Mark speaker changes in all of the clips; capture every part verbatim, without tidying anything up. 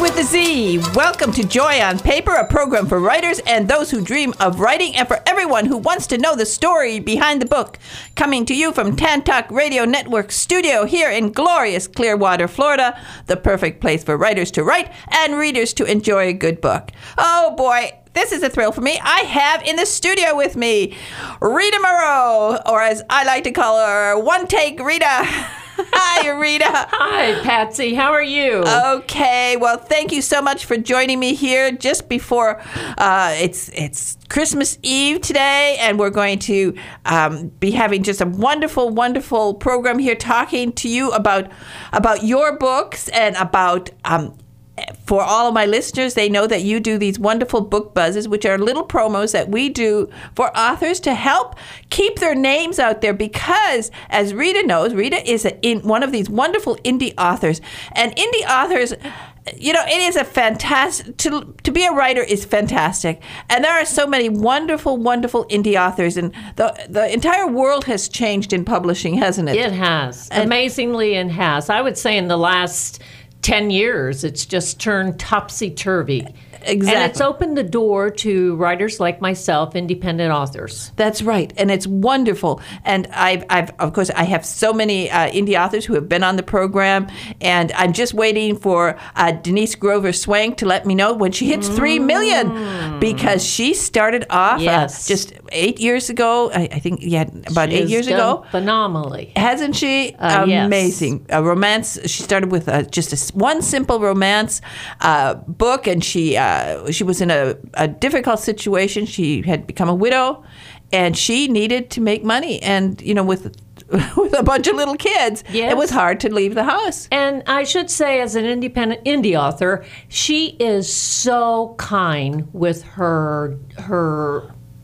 Speaker 1: with a Z. Welcome to Joy on Paper, a program for writers and those who dream of writing, and for everyone who wants to know the story behind the book. Coming to you from Tantalk Radio Network studio here in glorious Clearwater, Florida, the perfect place for writers to write and readers to enjoy a good book. Oh boy, this is a thrill for me. I have in the studio with me Rita Moreau, or as I like to call her, One Take Rita. Hi, Rita.
Speaker 2: Hi, Patsy. How are you?
Speaker 1: Okay. Well, thank you so much for joining me here just before uh, it's it's Christmas Eve today, and we're going to um, be having just a wonderful, wonderful program here, talking to you about about your books and about. Um, For all of my listeners, they know that you do these wonderful book buzzes, which are little promos that we do for authors to help keep their names out there because, as Rita knows, Rita is a, in one of these wonderful indie authors. And indie authors, you know, it is a fantastic, to, to be a writer is fantastic. And there are so many wonderful, wonderful indie authors. And the, the entire world has changed in publishing, hasn't it?
Speaker 2: It has.
Speaker 1: And,
Speaker 2: Amazingly, it has. I would say in the last ten years, it's just turned topsy-turvy.
Speaker 1: Exactly.
Speaker 2: And it's opened the door to writers like myself, independent authors.
Speaker 1: That's right. And it's wonderful. And I've, I've of course, I have so many uh, indie authors who have been on the program. And I'm just waiting for uh, Denise Grover Swank to let me know when she hits three million. Mm. Because she started off
Speaker 2: yes.
Speaker 1: uh, just eight years ago. I, I think, yeah, about
Speaker 2: she
Speaker 1: eight years
Speaker 2: done
Speaker 1: ago.
Speaker 2: Phenomenally.
Speaker 1: Hasn't she?
Speaker 2: Uh,
Speaker 1: Amazing.
Speaker 2: Yes.
Speaker 1: A romance. She started with uh, just a, one simple romance uh, book, and she... Uh, She was in a, a difficult situation. She had become a widow, and she needed to make money. And, you know, with with a bunch of little kids,
Speaker 2: yes.
Speaker 1: it was hard to leave the house.
Speaker 2: And I should say, as an independent indie author, she is so kind with her her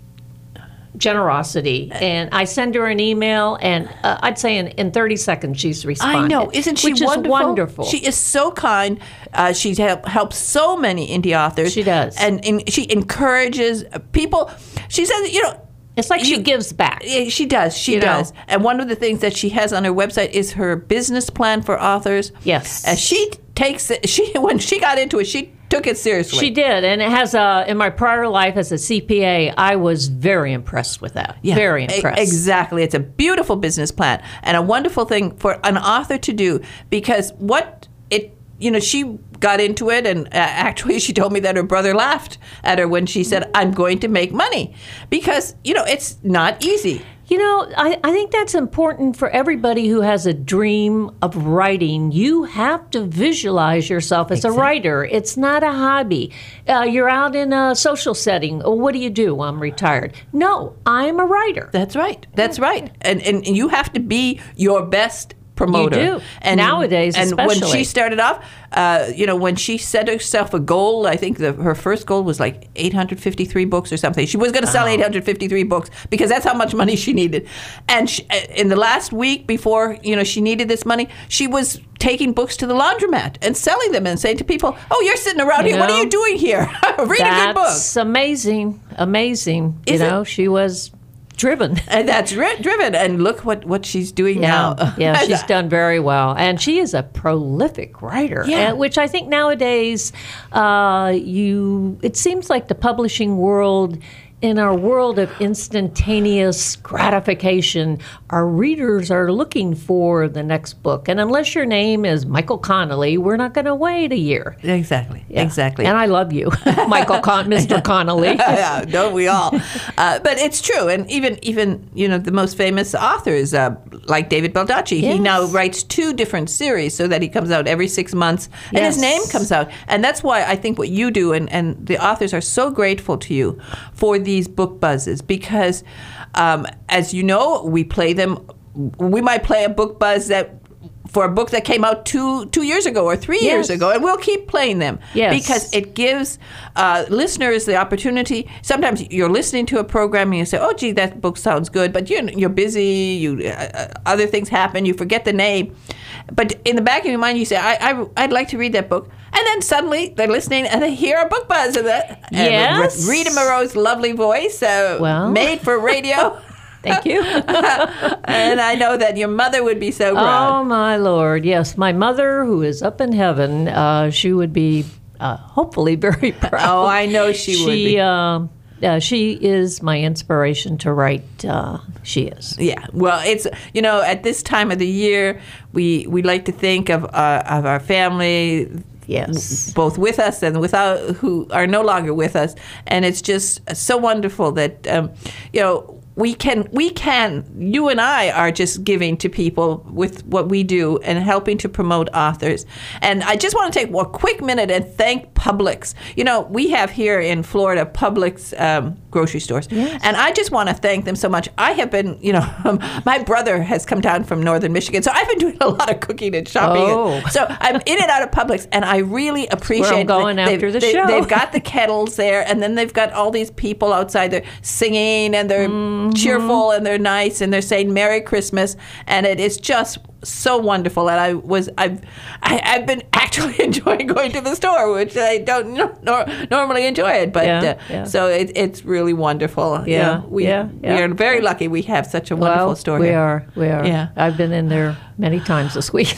Speaker 2: generosity. And I send her an email, and uh, I'd say in, in thirty seconds she's responded.
Speaker 1: I know. Isn't she
Speaker 2: which
Speaker 1: wonderful?
Speaker 2: Is wonderful.
Speaker 1: She is so kind. Uh, she's helped, helped so many indie authors.
Speaker 2: She does.
Speaker 1: And, and she encourages people. She says, you know,
Speaker 2: it's like
Speaker 1: you,
Speaker 2: she gives back.
Speaker 1: She does. She
Speaker 2: you
Speaker 1: does.
Speaker 2: know?
Speaker 1: And one of the things that she has on her website is her business plan for authors.
Speaker 2: Yes.
Speaker 1: As she takes it, she when she got into it, she took it seriously.
Speaker 2: She did, and it has a. In my prior life as a C P A, I was very impressed with that.
Speaker 1: Yeah,
Speaker 2: very impressed.
Speaker 1: Exactly, it's a beautiful business plan and a wonderful thing for an author to do because what it, you know, she got into it, and uh, actually she told me that her brother laughed at her when she said, "I'm going to make money," because you know it's not easy.
Speaker 2: You know, I, I think that's important for everybody who has a dream of writing. You have to visualize yourself as
Speaker 1: Exactly.
Speaker 2: a writer. It's not a hobby. Uh, you're out in a social setting. Oh, what do you do? I'm retired. No, I'm a writer.
Speaker 1: That's right. That's right. And and you have to be your best promoter.
Speaker 2: You do.
Speaker 1: And
Speaker 2: Nowadays,
Speaker 1: and
Speaker 2: especially.
Speaker 1: when she started off, uh, you know, when she set herself a goal, I think the, her first goal was like eight hundred fifty-three books or something. She was going to sell
Speaker 2: Oh.
Speaker 1: eight hundred fifty-three books because that's how much money she needed. And she, in the last week before, you know, she needed this money, she was taking books to the laundromat and selling them and saying to people, "Oh, you're sitting around
Speaker 2: You
Speaker 1: here. What
Speaker 2: know,
Speaker 1: are you doing here? Read a good book."
Speaker 2: That's amazing. Amazing.
Speaker 1: Is
Speaker 2: you know,
Speaker 1: it?
Speaker 2: she was driven.
Speaker 1: And that's ri- driven. And look what, what she's doing
Speaker 2: Yeah,
Speaker 1: now.
Speaker 2: yeah, she's done very well, and she is a prolific writer.
Speaker 1: Yeah.
Speaker 2: uh, which I think nowadays, uh, you it seems like the publishing world. In our world of instantaneous gratification, our readers are looking for the next book. And unless your name is Michael Connolly, we're not going to wait a year.
Speaker 1: Exactly.
Speaker 2: Yeah.
Speaker 1: Exactly.
Speaker 2: And I love you, Michael Con- Mister Connolly.
Speaker 1: Yeah, don't we all? Uh, but it's true, and even even you know the most famous authors uh, like David Baldacci, he
Speaker 2: Yes.
Speaker 1: now writes two different series so that he comes out every six months, and his
Speaker 2: Yes.
Speaker 1: name comes out, and that's why I think what you do, and, and the authors are so grateful to you for these book buzzes because, um, as you know, we play them. We might play a book buzz that. For a book that came out two two years ago or three
Speaker 2: Yes.
Speaker 1: years ago, and we'll keep playing them
Speaker 2: Yes.
Speaker 1: because it gives uh, listeners the opportunity. Sometimes you're listening to a program and you say, "Oh, gee, that book sounds good," but you're you're busy. You uh, other things happen. You forget the name, but in the back of your mind, you say, I, I "I'd like to read that book," and then suddenly they're listening and they hear a book buzz of that.
Speaker 2: Yes.
Speaker 1: And Rita Moreau's lovely voice, uh,
Speaker 2: Well.
Speaker 1: made for radio.
Speaker 2: Thank you.
Speaker 1: And I know that your mother would be so proud.
Speaker 2: Oh, my Lord. Yes, my mother, who is up in heaven, uh, she would be uh, hopefully very proud.
Speaker 1: Oh, I know she,
Speaker 2: she
Speaker 1: would be.
Speaker 2: Um, uh, she is my inspiration to write. Uh, she is.
Speaker 1: Yeah. Well, it's, you know, at this time of the year, we, we like to think of, uh, of our family,
Speaker 2: Yes.
Speaker 1: both with us and without, who are no longer with us. And it's just so wonderful that, um, you know, we can, we can, you and I are just giving to people with what we do and helping to promote authors. And I just want to take a quick minute and thank Publix. You know, we have here in Florida Publix um, grocery stores.
Speaker 2: Yes.
Speaker 1: And I just want to thank them so much. I have been, you know, my brother has come down from northern Michigan, so I've been doing a lot of cooking and shopping.
Speaker 2: Oh.
Speaker 1: So I'm in and out of Publix, and I really appreciate
Speaker 2: I'm going
Speaker 1: that
Speaker 2: after
Speaker 1: they've,
Speaker 2: the
Speaker 1: they,
Speaker 2: show.
Speaker 1: They've got the kettles there, and then they've got all these people outside there singing, and they're
Speaker 2: Mm-hmm.
Speaker 1: cheerful, and they're nice, and they're saying Merry Christmas, and it is just so wonderful. And I was, I've, I, I've been actually enjoying going to the store, which I don't nor, normally enjoy it, but
Speaker 2: Yeah,
Speaker 1: uh,
Speaker 2: yeah.
Speaker 1: so it, it's really wonderful. You
Speaker 2: Yeah,
Speaker 1: know, we,
Speaker 2: yeah, yeah.
Speaker 1: we are very lucky. We have such a wonderful
Speaker 2: Well,
Speaker 1: store
Speaker 2: we
Speaker 1: here.
Speaker 2: are. We are.
Speaker 1: Yeah.
Speaker 2: I've been in there many times this week.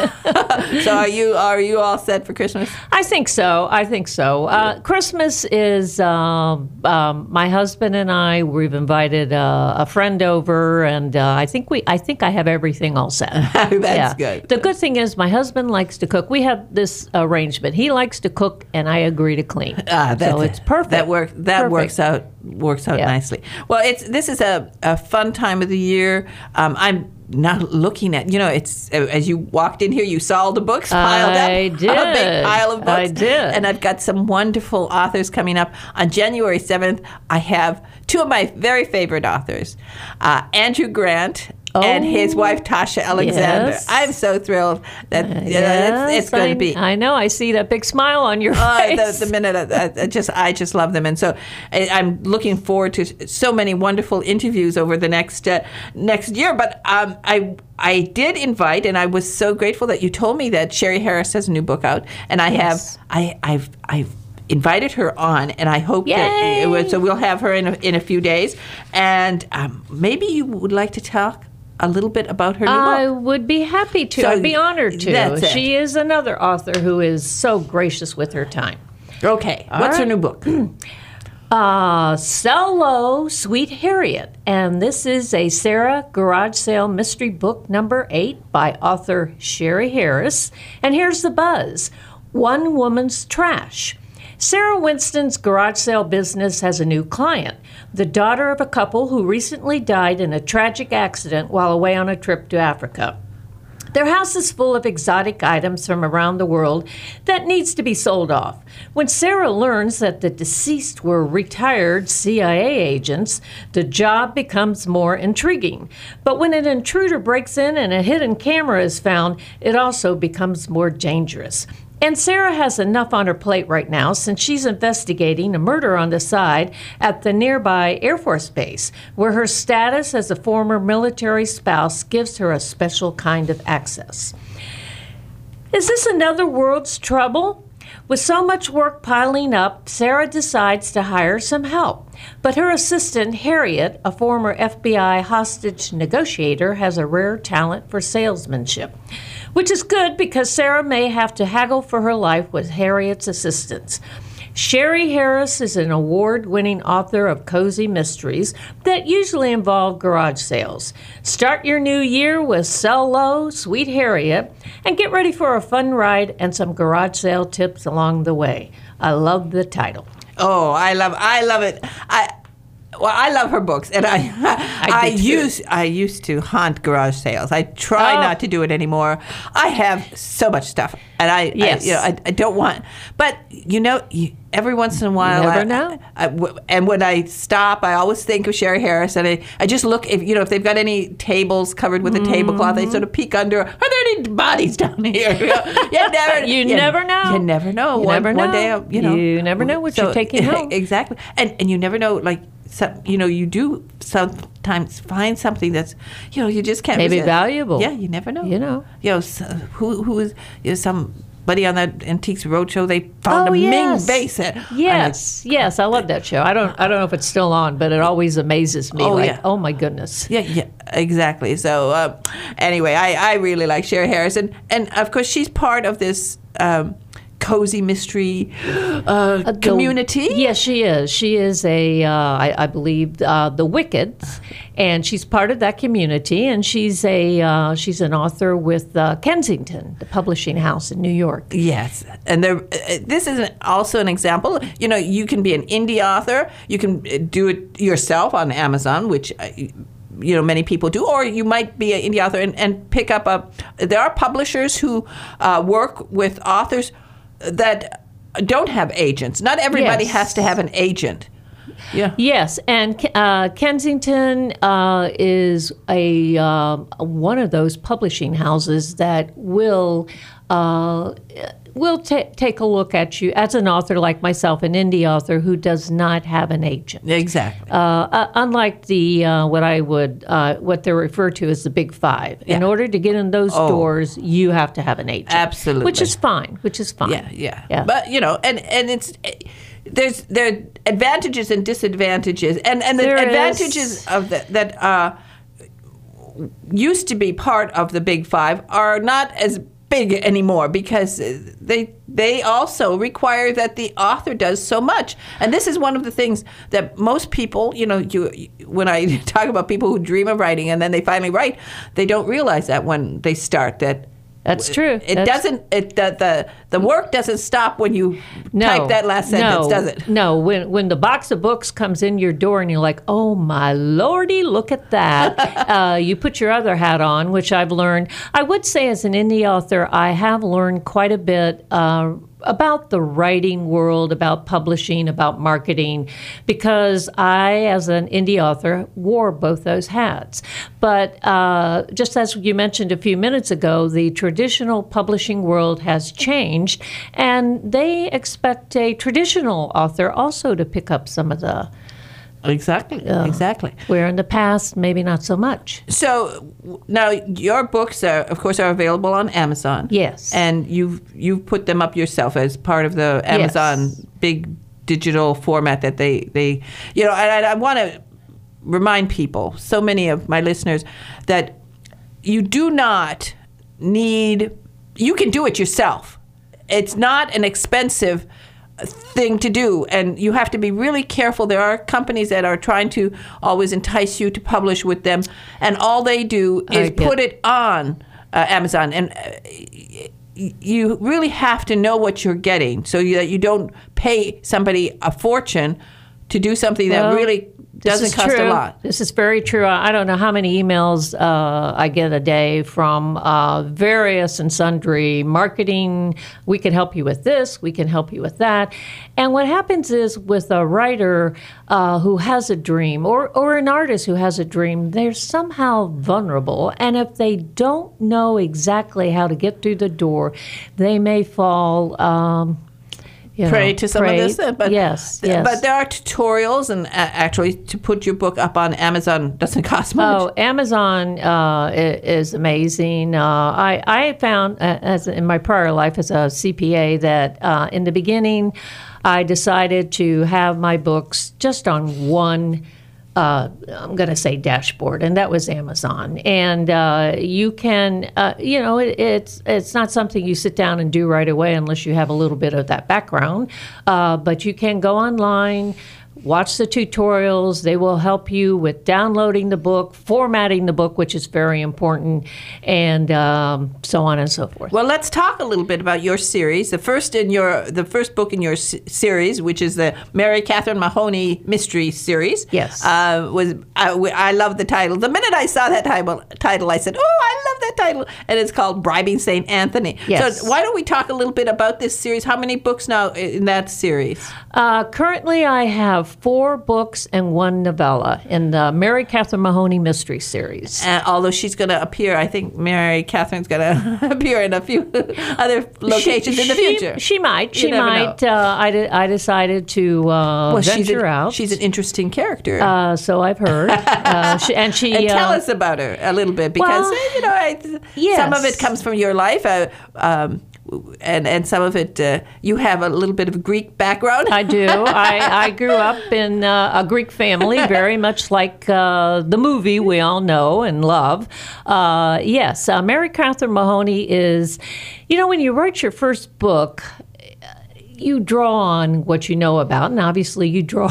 Speaker 1: So are you are you all set for Christmas?
Speaker 2: I think so. I think so. Uh, Christmas is um, um, my husband and I. We've invited uh, a friend over, and uh, I think we. I think I have everything all set.
Speaker 1: That's
Speaker 2: Yeah.
Speaker 1: good.
Speaker 2: The good thing is my husband likes to cook. We have this arrangement. He likes to cook, and I agree to clean.
Speaker 1: Ah, that's
Speaker 2: so it's perfect.
Speaker 1: That works. That
Speaker 2: Perfect.
Speaker 1: works out. Works out
Speaker 2: Yeah.
Speaker 1: nicely. Well, it's this is a, a fun time of the year. Um, I'm not looking at. You know, it's as you walked in here, you saw all the books piled
Speaker 2: I
Speaker 1: up.
Speaker 2: did.
Speaker 1: A big pile of books.
Speaker 2: I did.
Speaker 1: And I've got some wonderful authors coming up on January seventh. I have two of my very favorite authors, uh, Andrew Grant. And his wife, Tasha Alexander.
Speaker 2: yes.
Speaker 1: I'm so thrilled that you know,
Speaker 2: Yes,
Speaker 1: it's, it's going
Speaker 2: I,
Speaker 1: to be.
Speaker 2: I know. I see that big smile on your
Speaker 1: Oh,
Speaker 2: face.
Speaker 1: the, the minute I, I just I just love them, and so I, I'm looking forward to so many wonderful interviews over the next uh, next year. But um, I I did invite, and I was so grateful that you told me that Sherry Harris has a new book out, and I
Speaker 2: Yes.
Speaker 1: have I I've I've. invited her on, and I hope
Speaker 2: Yay.
Speaker 1: that it was, so we'll have her in a, in a few days, and um, maybe you would like to talk a little bit about her new
Speaker 2: I
Speaker 1: book.
Speaker 2: would be happy to.
Speaker 1: So
Speaker 2: I'd be honored to.
Speaker 1: that's it.
Speaker 2: She is another author who is so gracious with her time.
Speaker 1: Okay, what's her
Speaker 2: right.
Speaker 1: new book?
Speaker 2: Uh, Sell Low, Sweet Harriet. And this is a Sarah Garage Sale mystery book number eight by author Sherry Harris. And here's the buzz. One Woman's Trash. Sarah Winston's garage sale business has a new client, the daughter of a couple who recently died in a tragic accident while away on a trip to Africa. Their house is full of exotic items from around the world that needs to be sold off. When Sarah learns that the deceased were retired C I A agents, the job becomes more intriguing. But when an intruder breaks in and a hidden camera is found, it also becomes more dangerous. And Sarah has enough on her plate right now since she's investigating a murder on the side at the nearby Air Force Base, where her status as a former military spouse gives her a special kind of access. Is this another world's trouble? With so much work piling up, Sarah decides to hire some help. But her assistant, Harriet, a former F B I hostage negotiator, has a rare talent for salesmanship, which is good because Sarah may have to haggle for her life with Harriet's assistance. Sherry Harris is an award-winning author of cozy mysteries that usually involve garage sales. Start your new year with Sell Low, Sweet Harriet, and get ready for a fun ride and some garage sale tips along the way. I love the title.
Speaker 1: Oh, I love, I love it. I, well, I love her books, and I, I, I
Speaker 2: do too.
Speaker 1: used, I used to haunt garage sales. I try
Speaker 2: Oh.
Speaker 1: not to do it anymore. I have so much stuff, and I,
Speaker 2: Yes.
Speaker 1: I you know, I, I don't want. But you know, you, every once in a while,
Speaker 2: never
Speaker 1: I,
Speaker 2: know.
Speaker 1: I- I- w- and when I stop, I always think of Sherry Harris, and I, I just look if you know if they've got any tables covered with a tablecloth, I sort of peek under. Are there any bodies down here? You, know, you never,
Speaker 2: You never know.
Speaker 1: You never know.
Speaker 2: You
Speaker 1: one,
Speaker 2: never
Speaker 1: one
Speaker 2: know.
Speaker 1: day, I'll- you know,
Speaker 2: You never know what you're taking home.
Speaker 1: Exactly, and and you never know, like. Some, you know, you do sometimes find something that's, you know, you just can't.
Speaker 2: Maybe
Speaker 1: resist.
Speaker 2: valuable.
Speaker 1: Yeah, you never know.
Speaker 2: You know.
Speaker 1: You know, so, who who is you know, somebody on that Antiques Roadshow? They found
Speaker 2: Oh,
Speaker 1: a
Speaker 2: yes.
Speaker 1: Ming vase. At,
Speaker 2: Yes, yes, I love that show. I don't, I don't know if it's still on, but it always amazes me.
Speaker 1: Oh,
Speaker 2: like,
Speaker 1: yeah.
Speaker 2: oh my goodness.
Speaker 1: Yeah, yeah, exactly. So uh, anyway, I, I really like Sherry Harris, and, and of course she's part of this um, cozy mystery uh,
Speaker 2: The-
Speaker 1: community.
Speaker 2: Yes, she is. She is a, uh, I, I believe, uh, the Wickeds, and she's part of that community. And she's a uh, she's an author with uh, Kensington, the publishing house in New York.
Speaker 1: Yes, and there. Uh, this is an, also an example. You know, you can be an indie author. You can uh, do it yourself on Amazon, which. Uh, you know, many people do, or you might be an indie author and, and pick up a. There are publishers who uh, work with authors that don't have agents. Not everybody
Speaker 2: Yes.
Speaker 1: has to have an agent. Yeah.
Speaker 2: Yes, and uh, Kensington uh, is a uh, one of those publishing houses that will uh, will ta- take a look at you as an author like myself, an indie author who does not have an agent.
Speaker 1: Exactly.
Speaker 2: Uh, uh, unlike the uh, what I would uh, what they're referred to as the Big Five. In
Speaker 1: Yeah.
Speaker 2: order to get in those
Speaker 1: Oh.
Speaker 2: doors, you have to have an agent.
Speaker 1: Absolutely.
Speaker 2: Which is fine. Which is fine.
Speaker 1: Yeah, yeah,
Speaker 2: Yeah.
Speaker 1: But you know, and and it's there's there are advantages and disadvantages, and and the
Speaker 2: There
Speaker 1: advantages
Speaker 2: is.
Speaker 1: of the, that uh, used to be part of the Big Five are not as big anymore because they they also require that the author does so much. And this is one of the things that most people, you know, you when I talk about people who dream of writing and then they finally write, they don't realize that when they start that.
Speaker 2: That's true.
Speaker 1: It
Speaker 2: That's-
Speaker 1: doesn't. It the, the the work doesn't stop when you
Speaker 2: No,
Speaker 1: type that last sentence,
Speaker 2: no,
Speaker 1: does it?
Speaker 2: No. When when the box of books comes in your door and you're like, oh my lordy, look at that. uh, you put your other hat on, which I've learned. I would say as an indie author, I have learned quite a bit uh, about the writing world, about publishing, about marketing, because I, as an indie author, wore both those hats. But uh, just as you mentioned a few minutes ago, the traditional publishing world has changed, and they expect a traditional author also to pick up some of the,
Speaker 1: Exactly. Exactly.
Speaker 2: where in the past, maybe not so much.
Speaker 1: So w- now your books are, of course, are available on Amazon.
Speaker 2: Yes.
Speaker 1: And you've you've put them up yourself as part of the Amazon
Speaker 2: Yes.
Speaker 1: big digital format that they they you know. And I, I want to remind people, so many of my listeners, that you do not need. You can do it yourself. It's not an expensive thing to do, and you have to be really careful. There are companies that are trying to always entice you to publish with them, and all they do
Speaker 2: I
Speaker 1: is
Speaker 2: get-
Speaker 1: put it on uh, Amazon, and uh, y- you really have to know what you're getting so you, that you don't pay somebody a fortune to do something
Speaker 2: Well,
Speaker 1: that really
Speaker 2: This
Speaker 1: doesn't
Speaker 2: is
Speaker 1: cost
Speaker 2: true.
Speaker 1: a lot.
Speaker 2: This is very true. I don't know how many emails uh, I get a day from uh, various and sundry marketing. We can help you with this. We can help you with that. And what happens is with a writer uh, who has a dream or, or an artist who has a dream, they're somehow vulnerable. And if they don't know exactly how to get through the door, they may fall... Um, you know,
Speaker 1: Pray to some
Speaker 2: prey-
Speaker 1: of this, uh, but
Speaker 2: yes, yes.
Speaker 1: but there are tutorials, and uh, actually, to put your book up on Amazon doesn't cost much.
Speaker 2: Oh, Amazon uh, i- is amazing. Uh, I I found uh, as in my prior life as a C P A that uh, in the beginning, I decided to have my books just on one. Uh, I'm going to say dashboard, and that was Amazon. And uh, you can, uh, you know, it, it's it's not something you sit down and do right away unless you have a little bit of that background. Uh, but you can go online, watch the tutorials. They will help you with downloading the book, formatting the book, which is very important, and um, so on and so forth.
Speaker 1: Well, let's talk a little bit about your series. The first in your the first book in your s- series, which is the Mary Catherine Mahoney Mystery Series.
Speaker 2: Yes.
Speaker 1: uh, was I, w- I love the title. The minute I saw that title, title, I said, "Oh, I love that title!" And it's called Bribing Saint Anthony.
Speaker 2: Yes.
Speaker 1: So why don't we talk a little bit about this series? How many books now in that series?
Speaker 2: Uh, currently, I have four books and one novella in the Mary Catherine Mahoney Mystery Series.
Speaker 1: Uh, although she's going to appear, I think Mary Catherine's going to appear in a few other locations
Speaker 2: She-
Speaker 1: in the
Speaker 2: she-
Speaker 1: future.
Speaker 2: She might.
Speaker 1: You
Speaker 2: She
Speaker 1: never
Speaker 2: might. Uh, I, de- I decided to uh,
Speaker 1: well, she's
Speaker 2: venture
Speaker 1: an,
Speaker 2: out.
Speaker 1: She's an interesting character.
Speaker 2: uh, so I've heard. Uh, she, and she.
Speaker 1: And tell
Speaker 2: uh,
Speaker 1: us about her a little bit, because
Speaker 2: well,
Speaker 1: eh, you know I,
Speaker 2: yes.
Speaker 1: some of it comes from your life, uh, um, and and some of it uh, you have a little bit of a Greek background.
Speaker 2: I do. I, I grew up in uh, a Greek family, very much like uh, the movie we all know and love. Uh, yes, uh, Mary Catherine Mahoney is, you know, when you write your first book, you draw on what you know about, and obviously you draw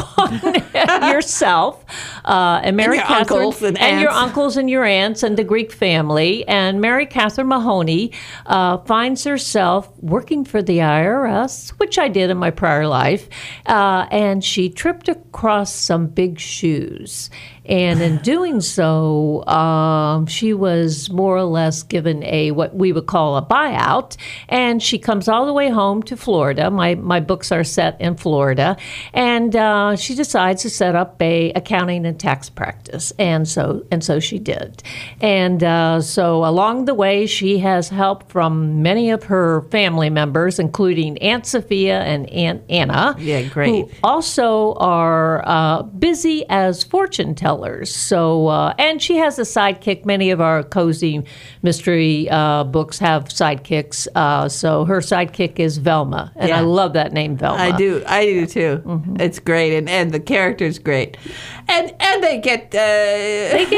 Speaker 2: on yourself, uh, and Mary
Speaker 1: and your
Speaker 2: Catherine,
Speaker 1: uncles and,
Speaker 2: and your
Speaker 1: aunts.
Speaker 2: uncles and your aunts, and the Greek family. And Mary Catherine Mahoney uh, finds herself working for the I R S, which I did in my prior life, uh, and she tripped across some big shoes. And in doing so, um, she was more or less given a what we would call a buyout, and she comes all the way home to Florida. My my books are set in Florida, and uh, she decides to set up a accounting and tax practice, and so and so she did. And uh, so along the way, she has help from many of her family members, including Aunt Sophia and Aunt Anna.
Speaker 1: Yeah, great.
Speaker 2: Who also are uh, busy as fortune tellers. So, uh, and she has a sidekick. Many of our cozy mystery uh, books have sidekicks. Uh, so her sidekick is Velma, and
Speaker 1: Yeah.
Speaker 2: I love that name, Velma.
Speaker 1: I do, I do too.
Speaker 2: Mm-hmm.
Speaker 1: It's great, and, and the character's great, and and they get uh, they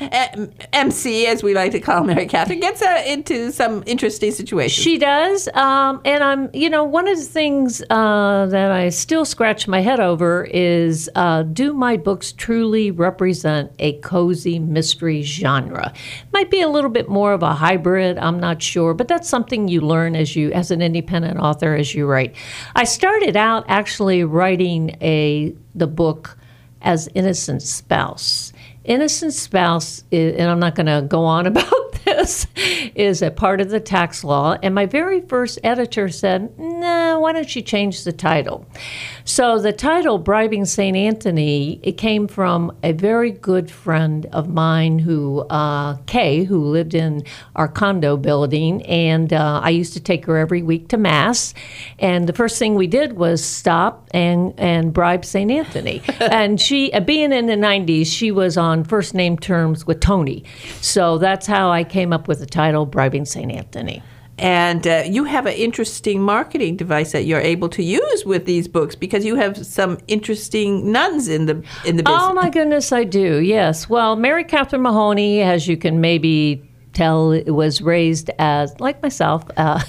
Speaker 1: get M C, as we like to call Mary Catherine, gets uh, into some interesting situations.
Speaker 2: She does, um, and I'm, you know, one of the things uh, that I still scratch my head over is, uh, do my books truly represent a cozy mystery genre? Might be a little bit more of a hybrid, I'm not sure, but that's something you learn as you, as an independent author, as you write. I started out actually writing a the book as Innocent Spouse. Innocent Spouse, is, and I'm not going to go on about this, is a part of the tax law. And my very first editor said, nah, why don't you change the title? So the title, Bribing Saint Anthony, it came from a very good friend of mine who, uh, Kay, who lived in our condo building. And uh, I used to take her every week to Mass. And the first thing we did was stop and, and bribe Saint Anthony. And she, uh, being in the nineties, she was on first name terms with Tony. So that's how I came up with the title, Bribing Saint Anthony.
Speaker 1: And uh, you have an interesting marketing device that you're able to use with these books, because you have some interesting nuns in the in the business.
Speaker 2: Oh my goodness, I do. Yes. Well, Mary Catherine Mahoney, as you can maybe tell, was raised as, like myself, uh,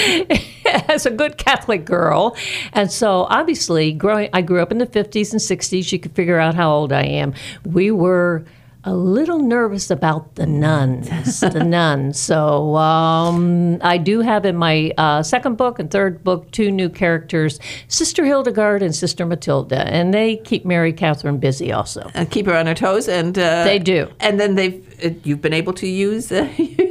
Speaker 2: as a good Catholic girl. And so obviously, growing, I grew up in the fifties and sixties. You could figure out how old I am. We were a little nervous about the nuns, the nuns. So um, I do have in my uh, second book and third book two new characters, Sister Hildegard and Sister Matilda, and they keep Mary Catherine busy also.
Speaker 1: And keep her on her toes, and uh,
Speaker 2: They do.
Speaker 1: And then they've uh, you've been able to use uh,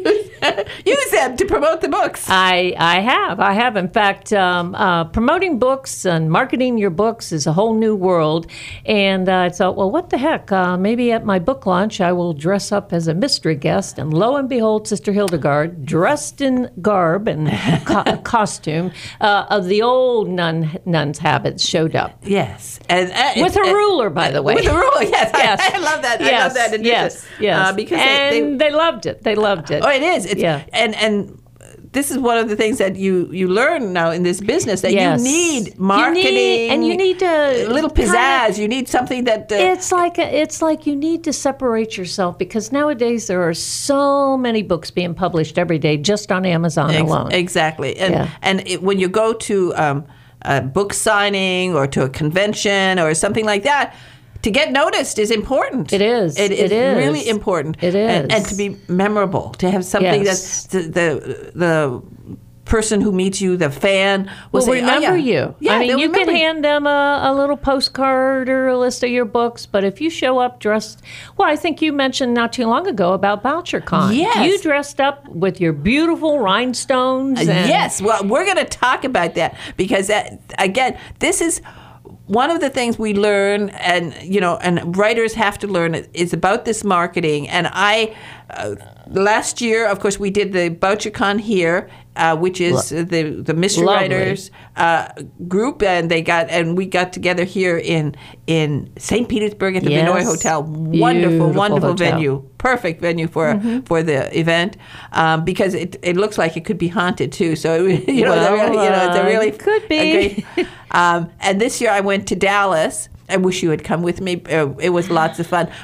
Speaker 1: use them to promote the books.
Speaker 2: I, I have. I have. In fact, um, uh, promoting books and marketing your books is a whole new world. And uh, I thought, well, what the heck? Uh, maybe at my book launch, I will dress up as a mystery guest. And lo and behold, Sister Hildegard, dressed in garb and co- costume uh, of the old nun nun's habits, showed up.
Speaker 1: Yes, and uh,
Speaker 2: With a
Speaker 1: uh,
Speaker 2: ruler, by the way.
Speaker 1: With a ruler, yes.
Speaker 2: Yes.
Speaker 1: I, I love that. I
Speaker 2: Yes,
Speaker 1: love that addition.
Speaker 2: yes, yes.
Speaker 1: Uh, because
Speaker 2: and
Speaker 1: they,
Speaker 2: they,
Speaker 1: they,
Speaker 2: loved it. They loved it.
Speaker 1: oh, it is. It's,
Speaker 2: Yeah.
Speaker 1: And and this is one of the things that you you learn now in this business, that
Speaker 2: Yes.
Speaker 1: you need
Speaker 2: You
Speaker 1: marketing,
Speaker 2: need- and you need to
Speaker 1: a little
Speaker 2: kinda-
Speaker 1: pizzazz. You need something that. Uh,
Speaker 2: It's like a, it's like you need to separate yourself, because nowadays there are so many books being published every day just on Amazon
Speaker 1: Ex-
Speaker 2: alone.
Speaker 1: Exactly. And
Speaker 2: Yeah.
Speaker 1: and it, when you go to um, a book signing or to a convention or something like that, to get noticed is important.
Speaker 2: It is.
Speaker 1: It is,
Speaker 2: It is.
Speaker 1: really important.
Speaker 2: It
Speaker 1: And,
Speaker 2: is.
Speaker 1: and to be memorable, to have something
Speaker 2: Yes.
Speaker 1: that the, the the person who meets you, the fan, will
Speaker 2: Well,
Speaker 1: say,
Speaker 2: remember
Speaker 1: oh, yeah.
Speaker 2: you.
Speaker 1: Yeah,
Speaker 2: I mean,
Speaker 1: they'll
Speaker 2: you can
Speaker 1: remember you.
Speaker 2: hand them a, a little postcard or a list of your books, but if you show up dressed, well, I think you mentioned not too long ago about BoucherCon.
Speaker 1: Yes.
Speaker 2: You dressed up with your beautiful rhinestones. And
Speaker 1: Yes, well, we're going to talk about that, because that, again, this is one of the things we learn, and you know, and writers have to learn, is about this marketing. And I, uh, last year, of course, we did the BoucherCon here, uh, which is
Speaker 2: Lo-
Speaker 1: the the mystery
Speaker 2: Lovely.
Speaker 1: writers uh, group, and they got and we got together here in in Saint Petersburg at the
Speaker 2: Yes.
Speaker 1: Vinoy Hotel. Wonderful,
Speaker 2: Beautiful
Speaker 1: wonderful
Speaker 2: hotel.
Speaker 1: venue. Perfect venue for
Speaker 2: Mm-hmm.
Speaker 1: for the event, um, because it, it looks like it could be haunted too. So you know,
Speaker 2: Well,
Speaker 1: they're really, you know, it's a
Speaker 2: uh,
Speaker 1: really
Speaker 2: could be.
Speaker 1: a great, um, and this year I went to Dallas. I wish you had come with me. Uh, it was lots of fun.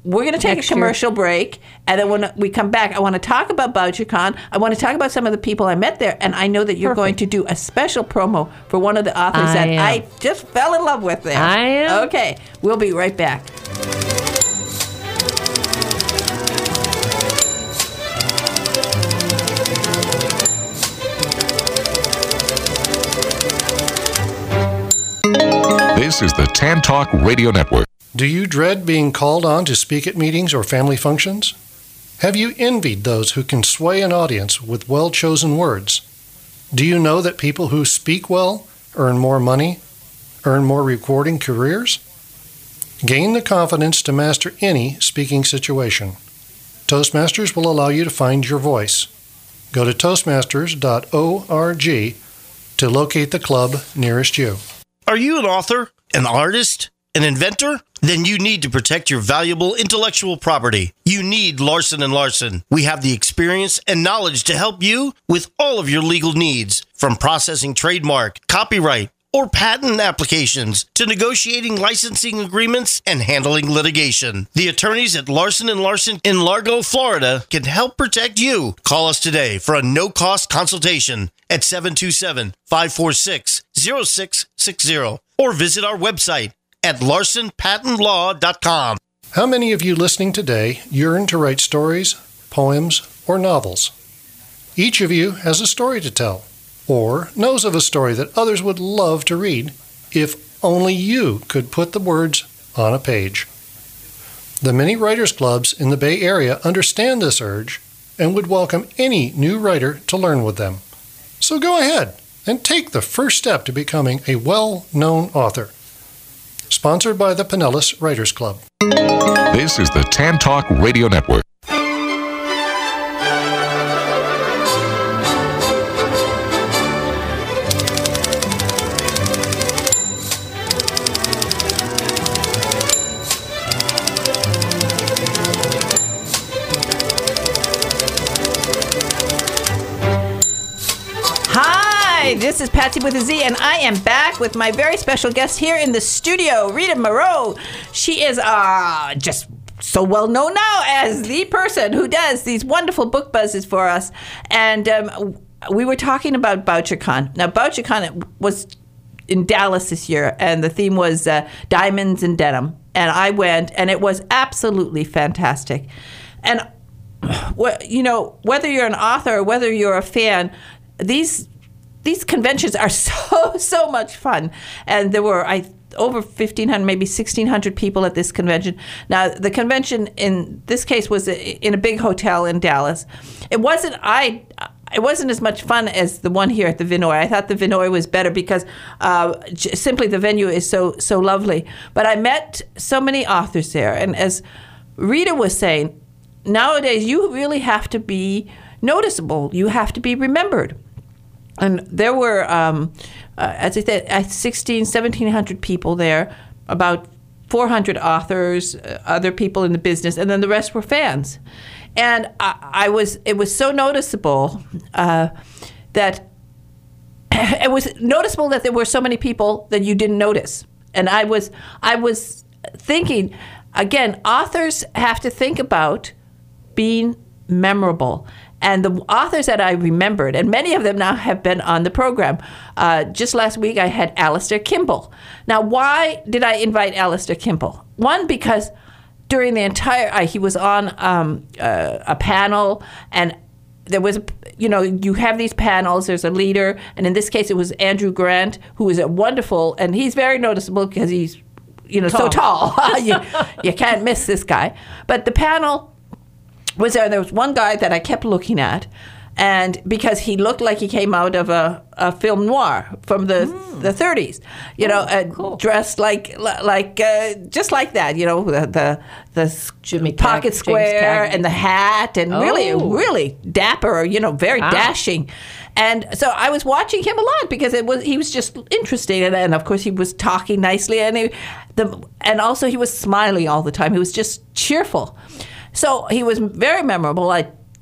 Speaker 1: we're going to take
Speaker 2: Next
Speaker 1: a commercial year. break, and then when we come back, I want to talk about BoucherCon. I want to talk about some of the people I met there, and I know that you're Perfect. going to do a special promo for one of the authors I that am. I just fell in love with there.
Speaker 2: I am.
Speaker 1: Okay, we'll be right back.
Speaker 3: This is the Tan Talk Radio Network.
Speaker 4: Do you dread being called on to speak at meetings or family functions? Have you envied those who can sway an audience with well-chosen words? Do you know that people who speak well earn more money, earn more rewarding careers? Gain the confidence to master any speaking situation. Toastmasters will allow you to find your voice. Go to toastmasters dot org to locate the club nearest you.
Speaker 5: Are you an author, an artist, an inventor? Then you need to protect your valuable intellectual property. You need Larson and Larson. We have the experience and knowledge to help you with all of your legal needs, from processing trademark, copyright, or patent applications to negotiating licensing agreements and handling litigation. The attorneys at Larson and Larson in Largo, Florida can help protect you. Call us today for a no-cost consultation at seven two seven, five four six, zero six six zero or visit our website at larson patent law dot com.
Speaker 4: How many of you listening today yearn to write stories, poems, or novels? Each of you has a story to tell, or knows of a story that others would love to read if only you could put the words on a page. The many writers' clubs in the Bay Area understand this urge and would welcome any new writer to learn with them. So go ahead and take the first step to becoming a well-known author. Sponsored by the Pinellas Writers Club.
Speaker 3: This is the Tan Talk Radio Network.
Speaker 1: This is Patsy with a Z, and I am back with my very special guest here in the studio, Rita Moreau. She is uh, just so well known now as the person who does these wonderful book buzzes for us. And um, we were talking about BoucherCon. Now, BoucherCon was in Dallas this year, and the theme was uh, diamonds and denim. And I went, and it was absolutely fantastic. And, you know, whether you're an author or whether you're a fan, these These conventions are so, so much fun. And there were I over fifteen hundred, maybe sixteen hundred people at this convention. Now, the convention in this case was in a big hotel in Dallas. It wasn't I. It wasn't as much fun as the one here at the Vinoy. I thought the Vinoy was better because uh, j- simply the venue is so so lovely. But I met so many authors there. And as Rita was saying, nowadays you really have to be noticeable. You have to be remembered. And there were, um, uh, as I said, sixteen, seventeen hundred people there, about four hundred authors, uh, other people in the business, and then the rest were fans. And I, I was, it was so noticeable uh, that it was noticeable that there were so many people that you didn't notice. And I was, I was thinking, again, authors have to think about being memorable. And the authors that I remembered, and many of them now have been on the program. Uh, just last week, I had Alistair Kimball. Now, why did I invite Alistair Kimball? One, because during the entire, uh, he was on um, uh, a panel, and there was, a, you know, you have these panels, there's a leader, and in this case, it was Andrew Grant, who is a wonderful, and he's very noticeable because he's, you know, tall. so tall. you, you can't miss this guy. But the panel was there. There was one guy that I kept looking at, and because he looked like he came out of a, a film noir from the mm. the thirties, you know, oh, uh, cool. dressed like like uh, just like that, you know, the the, the
Speaker 2: Jimmy
Speaker 1: pocket
Speaker 2: Tag,
Speaker 1: square and the hat, and oh. really really dapper, you know, very wow. dashing. And so I was watching him a lot because it was he was just interesting, and, and of course he was talking nicely, and he, the and also he was smiling all the time. He was just cheerful. So he was very memorable. I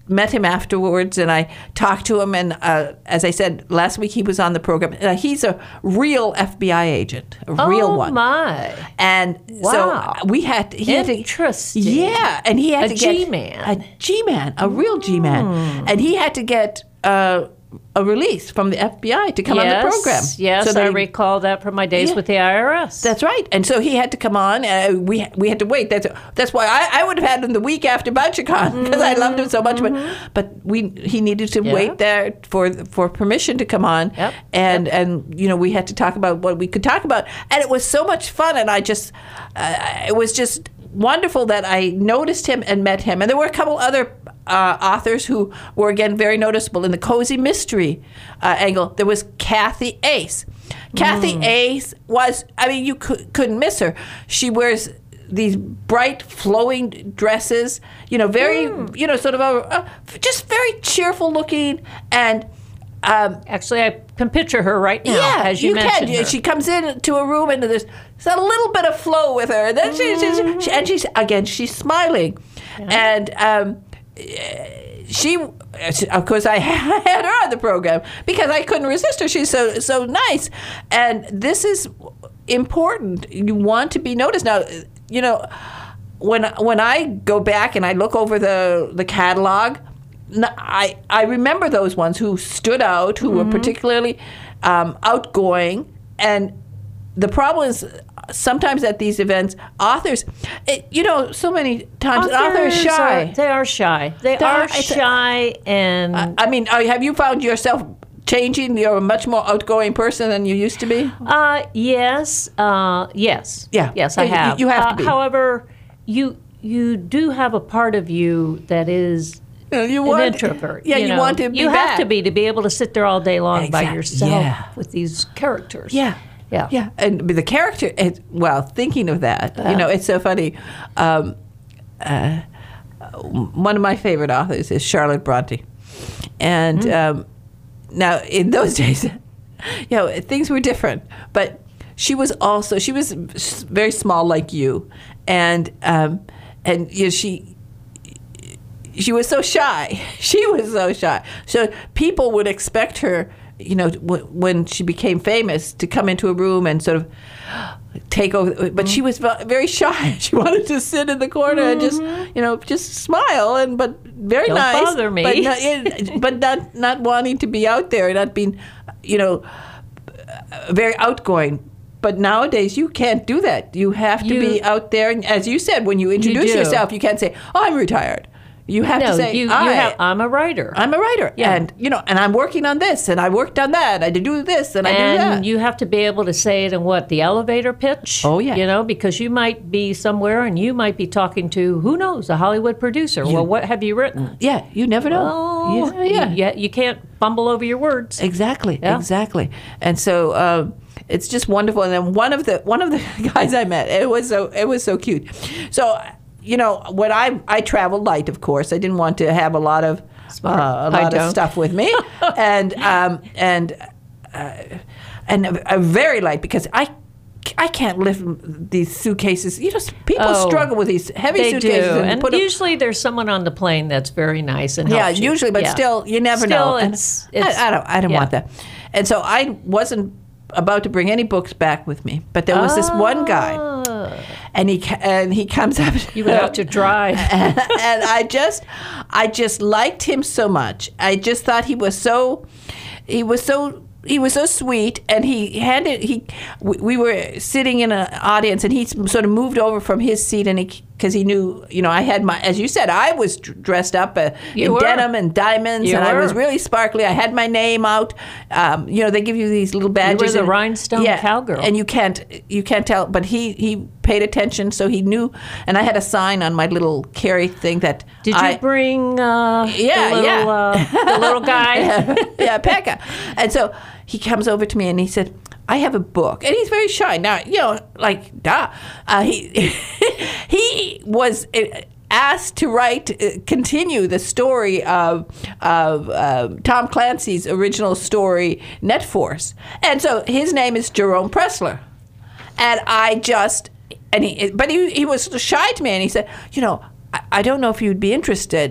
Speaker 1: met him afterwards, and I talked to him. And uh, as I said last week, he was on the program. Uh, he's a real F B I agent, a real
Speaker 2: oh,
Speaker 1: one.
Speaker 2: Oh my!
Speaker 1: And
Speaker 2: Wow.
Speaker 1: so we had he had to,
Speaker 2: Interesting.
Speaker 1: yeah, and he had
Speaker 2: A
Speaker 1: to get
Speaker 2: G-man.
Speaker 1: a G-man, a real G-man, and he had to get uh, a release from the F B I to come
Speaker 2: yes,
Speaker 1: on the program.
Speaker 2: Yes,
Speaker 1: So
Speaker 2: I
Speaker 1: they-
Speaker 2: recall that from my days
Speaker 1: Yeah.
Speaker 2: with the I R S.
Speaker 1: That's right, and so he had to come on. Uh, we we had to wait. That's that's why I, I would have had him the week after BoucherCon because I loved him so much. But but we he needed to
Speaker 2: Yeah.
Speaker 1: wait there for for permission to come on.
Speaker 2: Yep.
Speaker 1: And and you know we had to talk about what we could talk about, and it was so much fun. And I just uh, it was just wonderful that I noticed him and met him. And there were a couple other uh, authors who were again very noticeable in the cozy mystery uh, angle. There was Kathy Ace. Kathy Ace was, I mean, you could, couldn't miss her. She wears these bright, flowing dresses, you know, very, you know, sort of a, uh, just very cheerful looking. And um,
Speaker 2: Actually, I can picture her right now,
Speaker 1: yeah,
Speaker 2: as you, mentioned
Speaker 1: can.
Speaker 2: her.
Speaker 1: She comes into a room and there's, there's a little bit of flow with her. And then she, she, she, and she's, again, she's smiling. And um, she, of course, I had her on the program because I couldn't resist her. She's so so nice, and this is important. You want to be noticed. Now, you know, when when I go back and I look over the the catalog, n- I I remember those ones who stood out, who were particularly um, outgoing, and the problem is sometimes at these events, authors, it, you know, so many times authors, authors are shy.
Speaker 2: Are, they are shy. They
Speaker 1: They're-
Speaker 2: are
Speaker 1: it's a-
Speaker 2: shy, and
Speaker 1: I I mean, uh, have you found yourself changing? You're a much more outgoing person than you used to be?
Speaker 2: uh, yes, uh, yes,
Speaker 1: Yeah.
Speaker 2: yes, I
Speaker 1: Yeah, you-
Speaker 2: have.
Speaker 1: you have to
Speaker 2: Uh,
Speaker 1: be.
Speaker 2: However, you you do have a part of you that is
Speaker 1: You know, you
Speaker 2: an
Speaker 1: want-
Speaker 2: introvert.
Speaker 1: Yeah, you,
Speaker 2: know.
Speaker 1: want to be
Speaker 2: You have
Speaker 1: back.
Speaker 2: to be to be able to sit there all day long by
Speaker 1: Exact-
Speaker 2: yourself
Speaker 1: yeah.
Speaker 2: with these characters.
Speaker 1: Yeah.
Speaker 2: Yeah.
Speaker 1: Yeah. And the character, it, well, thinking of that, you know, it's so funny. Um, uh, one of my favorite authors is Charlotte Bronte. And
Speaker 2: Mm.
Speaker 1: um, now, in those days, you know, things were different. But she was also, she was s- very small like you. And, um, and you know, she, she was so shy. She was so shy. So people would expect her, you know, w- when she became famous, to come into a room and sort of take over. But she was ve- very shy. She wanted to sit in the corner and just, you know, just smile and but very
Speaker 2: Don't
Speaker 1: nice.
Speaker 2: bother me.
Speaker 1: But not, in- but not not wanting to be out there, not being, you know, very outgoing. But nowadays, you can't do that. You have to
Speaker 2: You-
Speaker 1: be out there. And as you said, when you introduce
Speaker 2: do.
Speaker 1: yourself, you can't say, "Oh, I'm retired." You have
Speaker 2: No,
Speaker 1: to say,
Speaker 2: you, you
Speaker 1: I,
Speaker 2: have, I'm a writer.
Speaker 1: I'm a writer,
Speaker 2: Yeah.
Speaker 1: and you know, and I'm working on this, and I worked on that. I did do this, and I do
Speaker 2: and
Speaker 1: that.
Speaker 2: you have to be able to say it in what, the elevator pitch?
Speaker 1: Oh, yeah.
Speaker 2: You know, because you might be somewhere and you might be talking to, who knows, a Hollywood producer. well, what have you written?
Speaker 1: yeah, you never know.
Speaker 2: Oh,
Speaker 1: yeah, yeah.
Speaker 2: You, you can't fumble over your words.
Speaker 1: Exactly,
Speaker 2: Yeah.
Speaker 1: exactly. And so um, it's just wonderful. And then one of the one of the guys I met, it was so it was so cute. So you know, when I I traveled light, of course, I didn't want to have a lot of uh, a
Speaker 2: I
Speaker 1: lot of
Speaker 2: don't.
Speaker 1: stuff with me, and um, and uh, and a, a very light because I. I can't lift these suitcases. You know, people
Speaker 2: Oh,
Speaker 1: struggle with these heavy
Speaker 2: They do.
Speaker 1: suitcases.
Speaker 2: And
Speaker 1: put 'em-
Speaker 2: usually there's someone on the plane that's very nice and
Speaker 1: yeah,
Speaker 2: helps you.
Speaker 1: usually, but
Speaker 2: Yeah.
Speaker 1: still, you never
Speaker 2: Still,
Speaker 1: know. And
Speaker 2: it's- it's-
Speaker 1: I, I don't. I don't
Speaker 2: yeah.
Speaker 1: want that. And so I wasn't about to bring any books back with me, but there was this one guy,
Speaker 2: Ah.
Speaker 1: and he ca- and he comes up.
Speaker 2: You would have to drive.
Speaker 1: and, and I just, I just liked him so much. I just thought he was so, he was so. He was so sweet, and he handed he. We, we were sitting in an audience, and he sort of moved over from his seat, and he because he knew, you know, I had my, as you said, I was d- dressed up uh,
Speaker 2: You
Speaker 1: in
Speaker 2: were.
Speaker 1: denim and diamonds,
Speaker 2: You
Speaker 1: and I was
Speaker 2: were.
Speaker 1: really sparkly. I had my name out. Um, you know, they give you these little badges.
Speaker 2: the
Speaker 1: and-
Speaker 2: rhinestone
Speaker 1: yeah,
Speaker 2: cowgirl.
Speaker 1: and you can't you can't tell. But he he paid attention, so he knew. And I had a sign on my little carry thing that
Speaker 2: Did you
Speaker 1: I,
Speaker 2: bring uh,
Speaker 1: Yeah,
Speaker 2: the, little,
Speaker 1: yeah.
Speaker 2: uh, the little guy?
Speaker 1: yeah, Pekka. And so he comes over to me and he said, I have a book. And he's very shy. Now, you know, like, duh. Uh, he, he was asked to write, uh, continue the story of, of um, Tom Clancy's original story, Net Force. And so his name is Jerome Pressler. And I just, and he, but he, he was shy to me and he said, you know, I, I don't know if you'd be interested.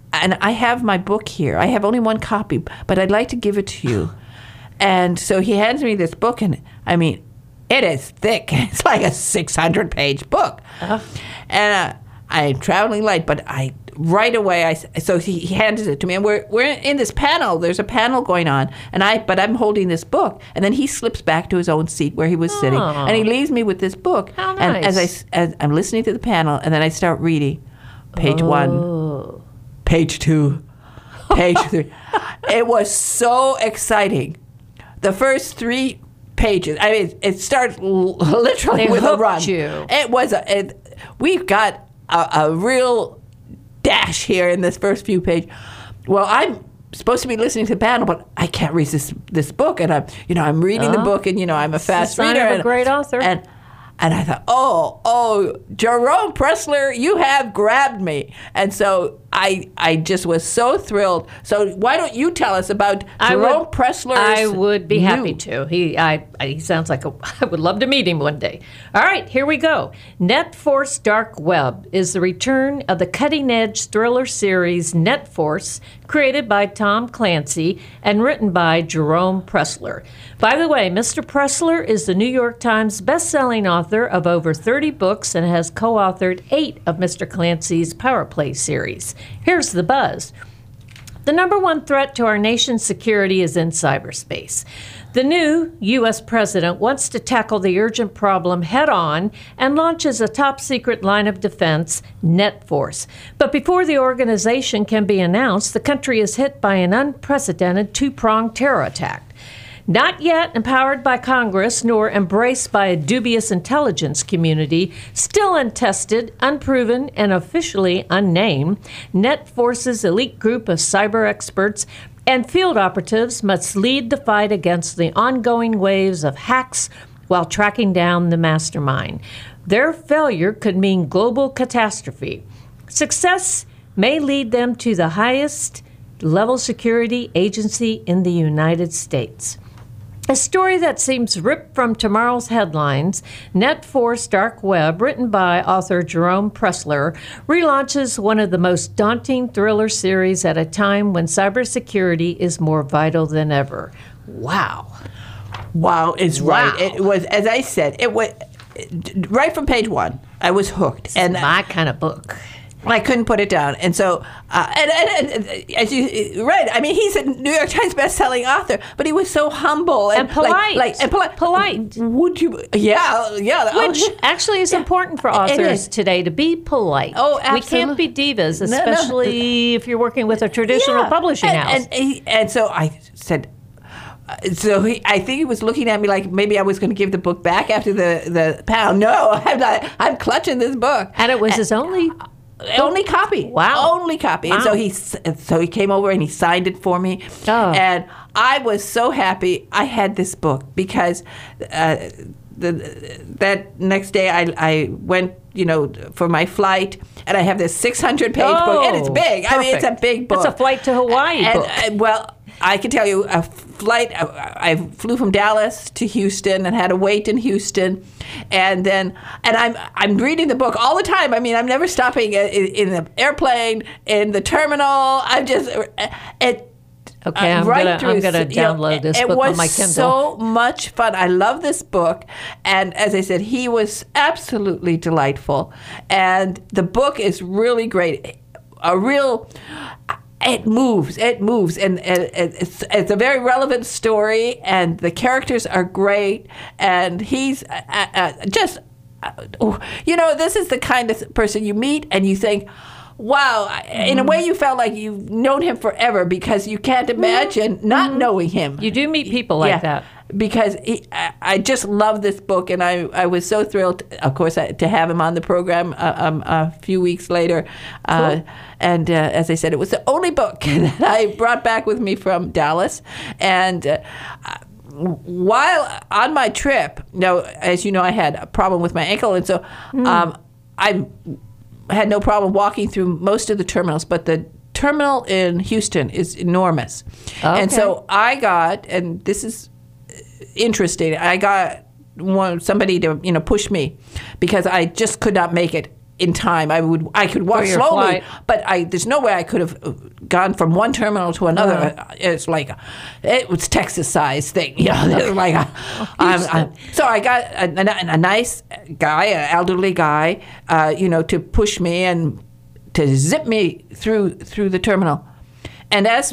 Speaker 1: and I have my book here. I have only one copy, but I'd like to give it to you. And so he hands me this book, and I mean, it is thick. It's like a six hundred page book. Uh-huh. And uh, I'm traveling light, but I right away, I so he, he hands it to me, and we're we're in this panel. There's a panel going on, and I but I'm holding this book, and then he slips back to his own seat where he was oh. sitting, and he leaves me with this book.
Speaker 2: How nice.
Speaker 1: And as I as I'm listening to the panel, and then I start reading, page
Speaker 2: oh.
Speaker 1: one, page two, page three. It was so exciting. The first three pages. I mean, it starts literally
Speaker 2: they
Speaker 1: with a run.
Speaker 2: You.
Speaker 1: It was a. It, we've got a, a real dash here in this first few pages. Well, I'm supposed to be listening to the panel, but I can't read this this book, and I'm you know I'm reading
Speaker 2: oh.
Speaker 1: the book, and you know I'm a fast
Speaker 2: it's the sign
Speaker 1: reader,
Speaker 2: of a
Speaker 1: and,
Speaker 2: great author.
Speaker 1: and and I thought, oh oh, Jerome Pressler, you have grabbed me, and so I I just was so thrilled. So why don't you tell us about Jerome
Speaker 2: would,
Speaker 1: Pressler's
Speaker 2: I would be
Speaker 1: new.
Speaker 2: happy to. He I, I he sounds like a, I would love to meet him one day. All right, here we go. NetForce Dark Web is the return of the cutting-edge thriller series NetForce, created by Tom Clancy and written by Jerome Pressler. By the way, Mister Pressler is the New York Times best-selling author of over thirty books and has co-authored eight of Mister Clancy's Power Play series. Here's the buzz. The number one threat to our nation's security is in cyberspace. The new U S president wants to tackle the urgent problem head-on and launches a top-secret line of defense, NetForce. But before the organization can be announced, the country is hit by an unprecedented two-pronged terror attack. Not yet empowered by Congress nor embraced by a dubious intelligence community, still untested, unproven, and officially unnamed, NetForce's elite group of cyber experts and field operatives must lead the fight against the ongoing waves of hacks while tracking down the mastermind. Their failure could mean global catastrophe. Success may lead them to the highest level security agency in the United States. A story that seems ripped from tomorrow's headlines, NetForce Dark Web, written by author Jerome Pressler, relaunches one of the most daunting thriller series at a time when cybersecurity is more vital than ever. Wow.
Speaker 1: Wow is
Speaker 2: Wow.
Speaker 1: right. It was, as I said, it was right from page one. I was hooked.
Speaker 2: This
Speaker 1: and
Speaker 2: is my kind of book.
Speaker 1: I couldn't put it down. And so, uh, and, and, and as you read, I mean, he's a New York Times best-selling author, but he was so humble and,
Speaker 2: And polite.
Speaker 1: Like, like, and polite.
Speaker 2: Polite.
Speaker 1: Would you? Yeah, yeah.
Speaker 2: Which
Speaker 1: oh,
Speaker 2: actually is
Speaker 1: yeah.
Speaker 2: important for
Speaker 1: It
Speaker 2: authors
Speaker 1: is.
Speaker 2: today, to be polite.
Speaker 1: Oh,
Speaker 2: We can't be
Speaker 1: absolutely.
Speaker 2: divas,
Speaker 1: No, no.
Speaker 2: especially if you're working with a traditional
Speaker 1: Yeah.
Speaker 2: publishing
Speaker 1: and,
Speaker 2: house.
Speaker 1: And, he, and so I said, uh, so he, I think he was looking at me like maybe I was going to give the book back after the, the panel. No, I'm not. I'm clutching this book.
Speaker 2: And it was his only...
Speaker 1: Only copy.
Speaker 2: Wow.
Speaker 1: Only copy. And
Speaker 2: Wow.
Speaker 1: so he so he came over and he signed it for me.
Speaker 2: Oh.
Speaker 1: And I was so happy I had this book because uh, the that next day I I went, you know, for my flight, and I have this six hundred page book, and it's
Speaker 2: Oh,
Speaker 1: big. I mean, it's a
Speaker 2: perfect.
Speaker 1: big book.
Speaker 2: It's a flight to Hawaii
Speaker 1: and,
Speaker 2: book.
Speaker 1: and, well, I can tell you a flight. I flew from Dallas to Houston and had to wait in Houston, and then and I'm I'm reading the book all the time. I mean, I'm never stopping in, in the airplane, in the terminal. I'm just it.
Speaker 2: Okay,
Speaker 1: uh,
Speaker 2: I'm
Speaker 1: right
Speaker 2: gonna
Speaker 1: through,
Speaker 2: I'm gonna
Speaker 1: you know,
Speaker 2: download this
Speaker 1: it
Speaker 2: book
Speaker 1: was
Speaker 2: on my Kindle.
Speaker 1: so much fun. I love this book, and as I said, he was absolutely delightful, and the book is really great. A real. It moves, it moves, and, and it's, it's a very relevant story, and the characters are great, and he's uh, uh, just, uh, you know, this is the kind of person you meet and you think, wow, in a way you felt like you've known him forever because you can't imagine not knowing him.
Speaker 2: You do meet people like
Speaker 1: Yeah,
Speaker 2: that.
Speaker 1: because he, I, I just love this book, and I, I was so thrilled, of course, to have him on the program uh, um, a few weeks later. Uh,
Speaker 2: Cool.
Speaker 1: And uh, as I said, it was the only book that I brought back with me from Dallas. And uh, while on my trip, now, as you know, I had a problem with my ankle, and so um, I had no problem walking through most of the terminals, but the terminal in Houston is enormous. And
Speaker 2: Okay.
Speaker 1: so I got, and this is interesting, I got one, somebody to, you know, push me because I just could not make it in time. I would I could walk
Speaker 2: For your
Speaker 1: slowly,
Speaker 2: flight.
Speaker 1: but I there's no way I could have gone from one terminal to another.
Speaker 2: Uh-huh.
Speaker 1: It's like a, it was Texas size thing, you know. It's like a, I'm, I'm, so I got a, a, a nice guy, an elderly guy, uh, you know, to push me and to zip me through through the terminal, and as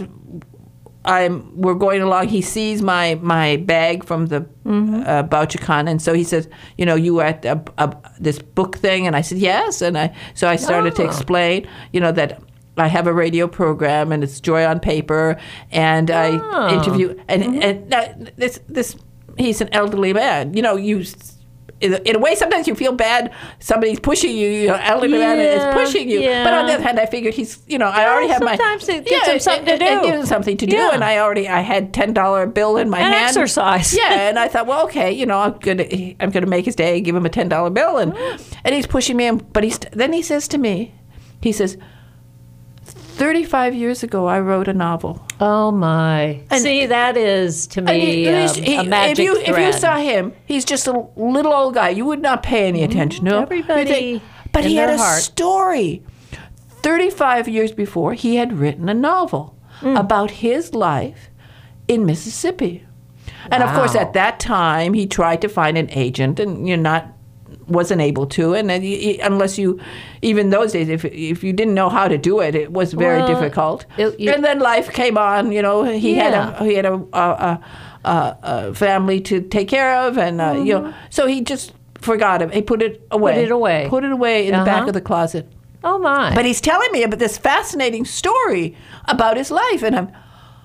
Speaker 1: I'm we're going along, he sees my, my bag from the mm-hmm. uh, Bouchercon, and so he says, you know, you were at a, a, this book thing, and I said yes, and I so I started
Speaker 2: Oh.
Speaker 1: to explain, you know, that I have a radio program and it's Joy on Paper, and
Speaker 2: Oh.
Speaker 1: I interview and mm-hmm. and that, this this he's an elderly man, you know, you. In a, in a way, sometimes you feel bad. Somebody's pushing you. You know, elderly man is
Speaker 2: Yeah,
Speaker 1: pushing you.
Speaker 2: yeah.
Speaker 1: But on the other hand, I figured he's. You know, I already have my.
Speaker 2: sometimes it gives him something to
Speaker 1: it, It
Speaker 2: do.
Speaker 1: gives him something to do,
Speaker 2: Yeah.
Speaker 1: and I already I had ten dollar bill in my
Speaker 2: And
Speaker 1: hand.
Speaker 2: exercise.
Speaker 1: Yeah, and I thought, well, okay, you know, I'm gonna I'm gonna make his day, give him a ten dollar bill, and and he's pushing me, and but he's then he says to me, he says, thirty-five years ago, I wrote a novel.
Speaker 2: Oh my!
Speaker 1: And-
Speaker 2: See, that is to
Speaker 1: And
Speaker 2: me
Speaker 1: he-
Speaker 2: um,
Speaker 1: he's- he-
Speaker 2: a magic
Speaker 1: if you
Speaker 2: thread.
Speaker 1: if you saw him, he's just a little old guy. You would not pay any attention to him.
Speaker 2: everybody
Speaker 1: You think- but
Speaker 2: in
Speaker 1: he had
Speaker 2: their
Speaker 1: a
Speaker 2: heart.
Speaker 1: story. Thirty-five years before, he had written a novel
Speaker 2: Mm.
Speaker 1: about his life in Mississippi, and of course,
Speaker 2: Wow.
Speaker 1: at that time, he tried to find an agent, and you're not. Wasn't able to, and then you, unless you, even those days, if if you didn't know how to do it, it was very
Speaker 2: Well,
Speaker 1: difficult.
Speaker 2: it- you-
Speaker 1: and then life came on. You know, he
Speaker 2: Yeah.
Speaker 1: had a he had a, a, a, a, a family to take care of, and uh, you know, so he just forgot it. He put it away.
Speaker 2: Mm-hmm. Put it away.
Speaker 1: Put it away in the back
Speaker 2: Uh-huh.
Speaker 1: of the closet.
Speaker 2: Oh my!
Speaker 1: But he's telling me about this fascinating story about his life, and I'm,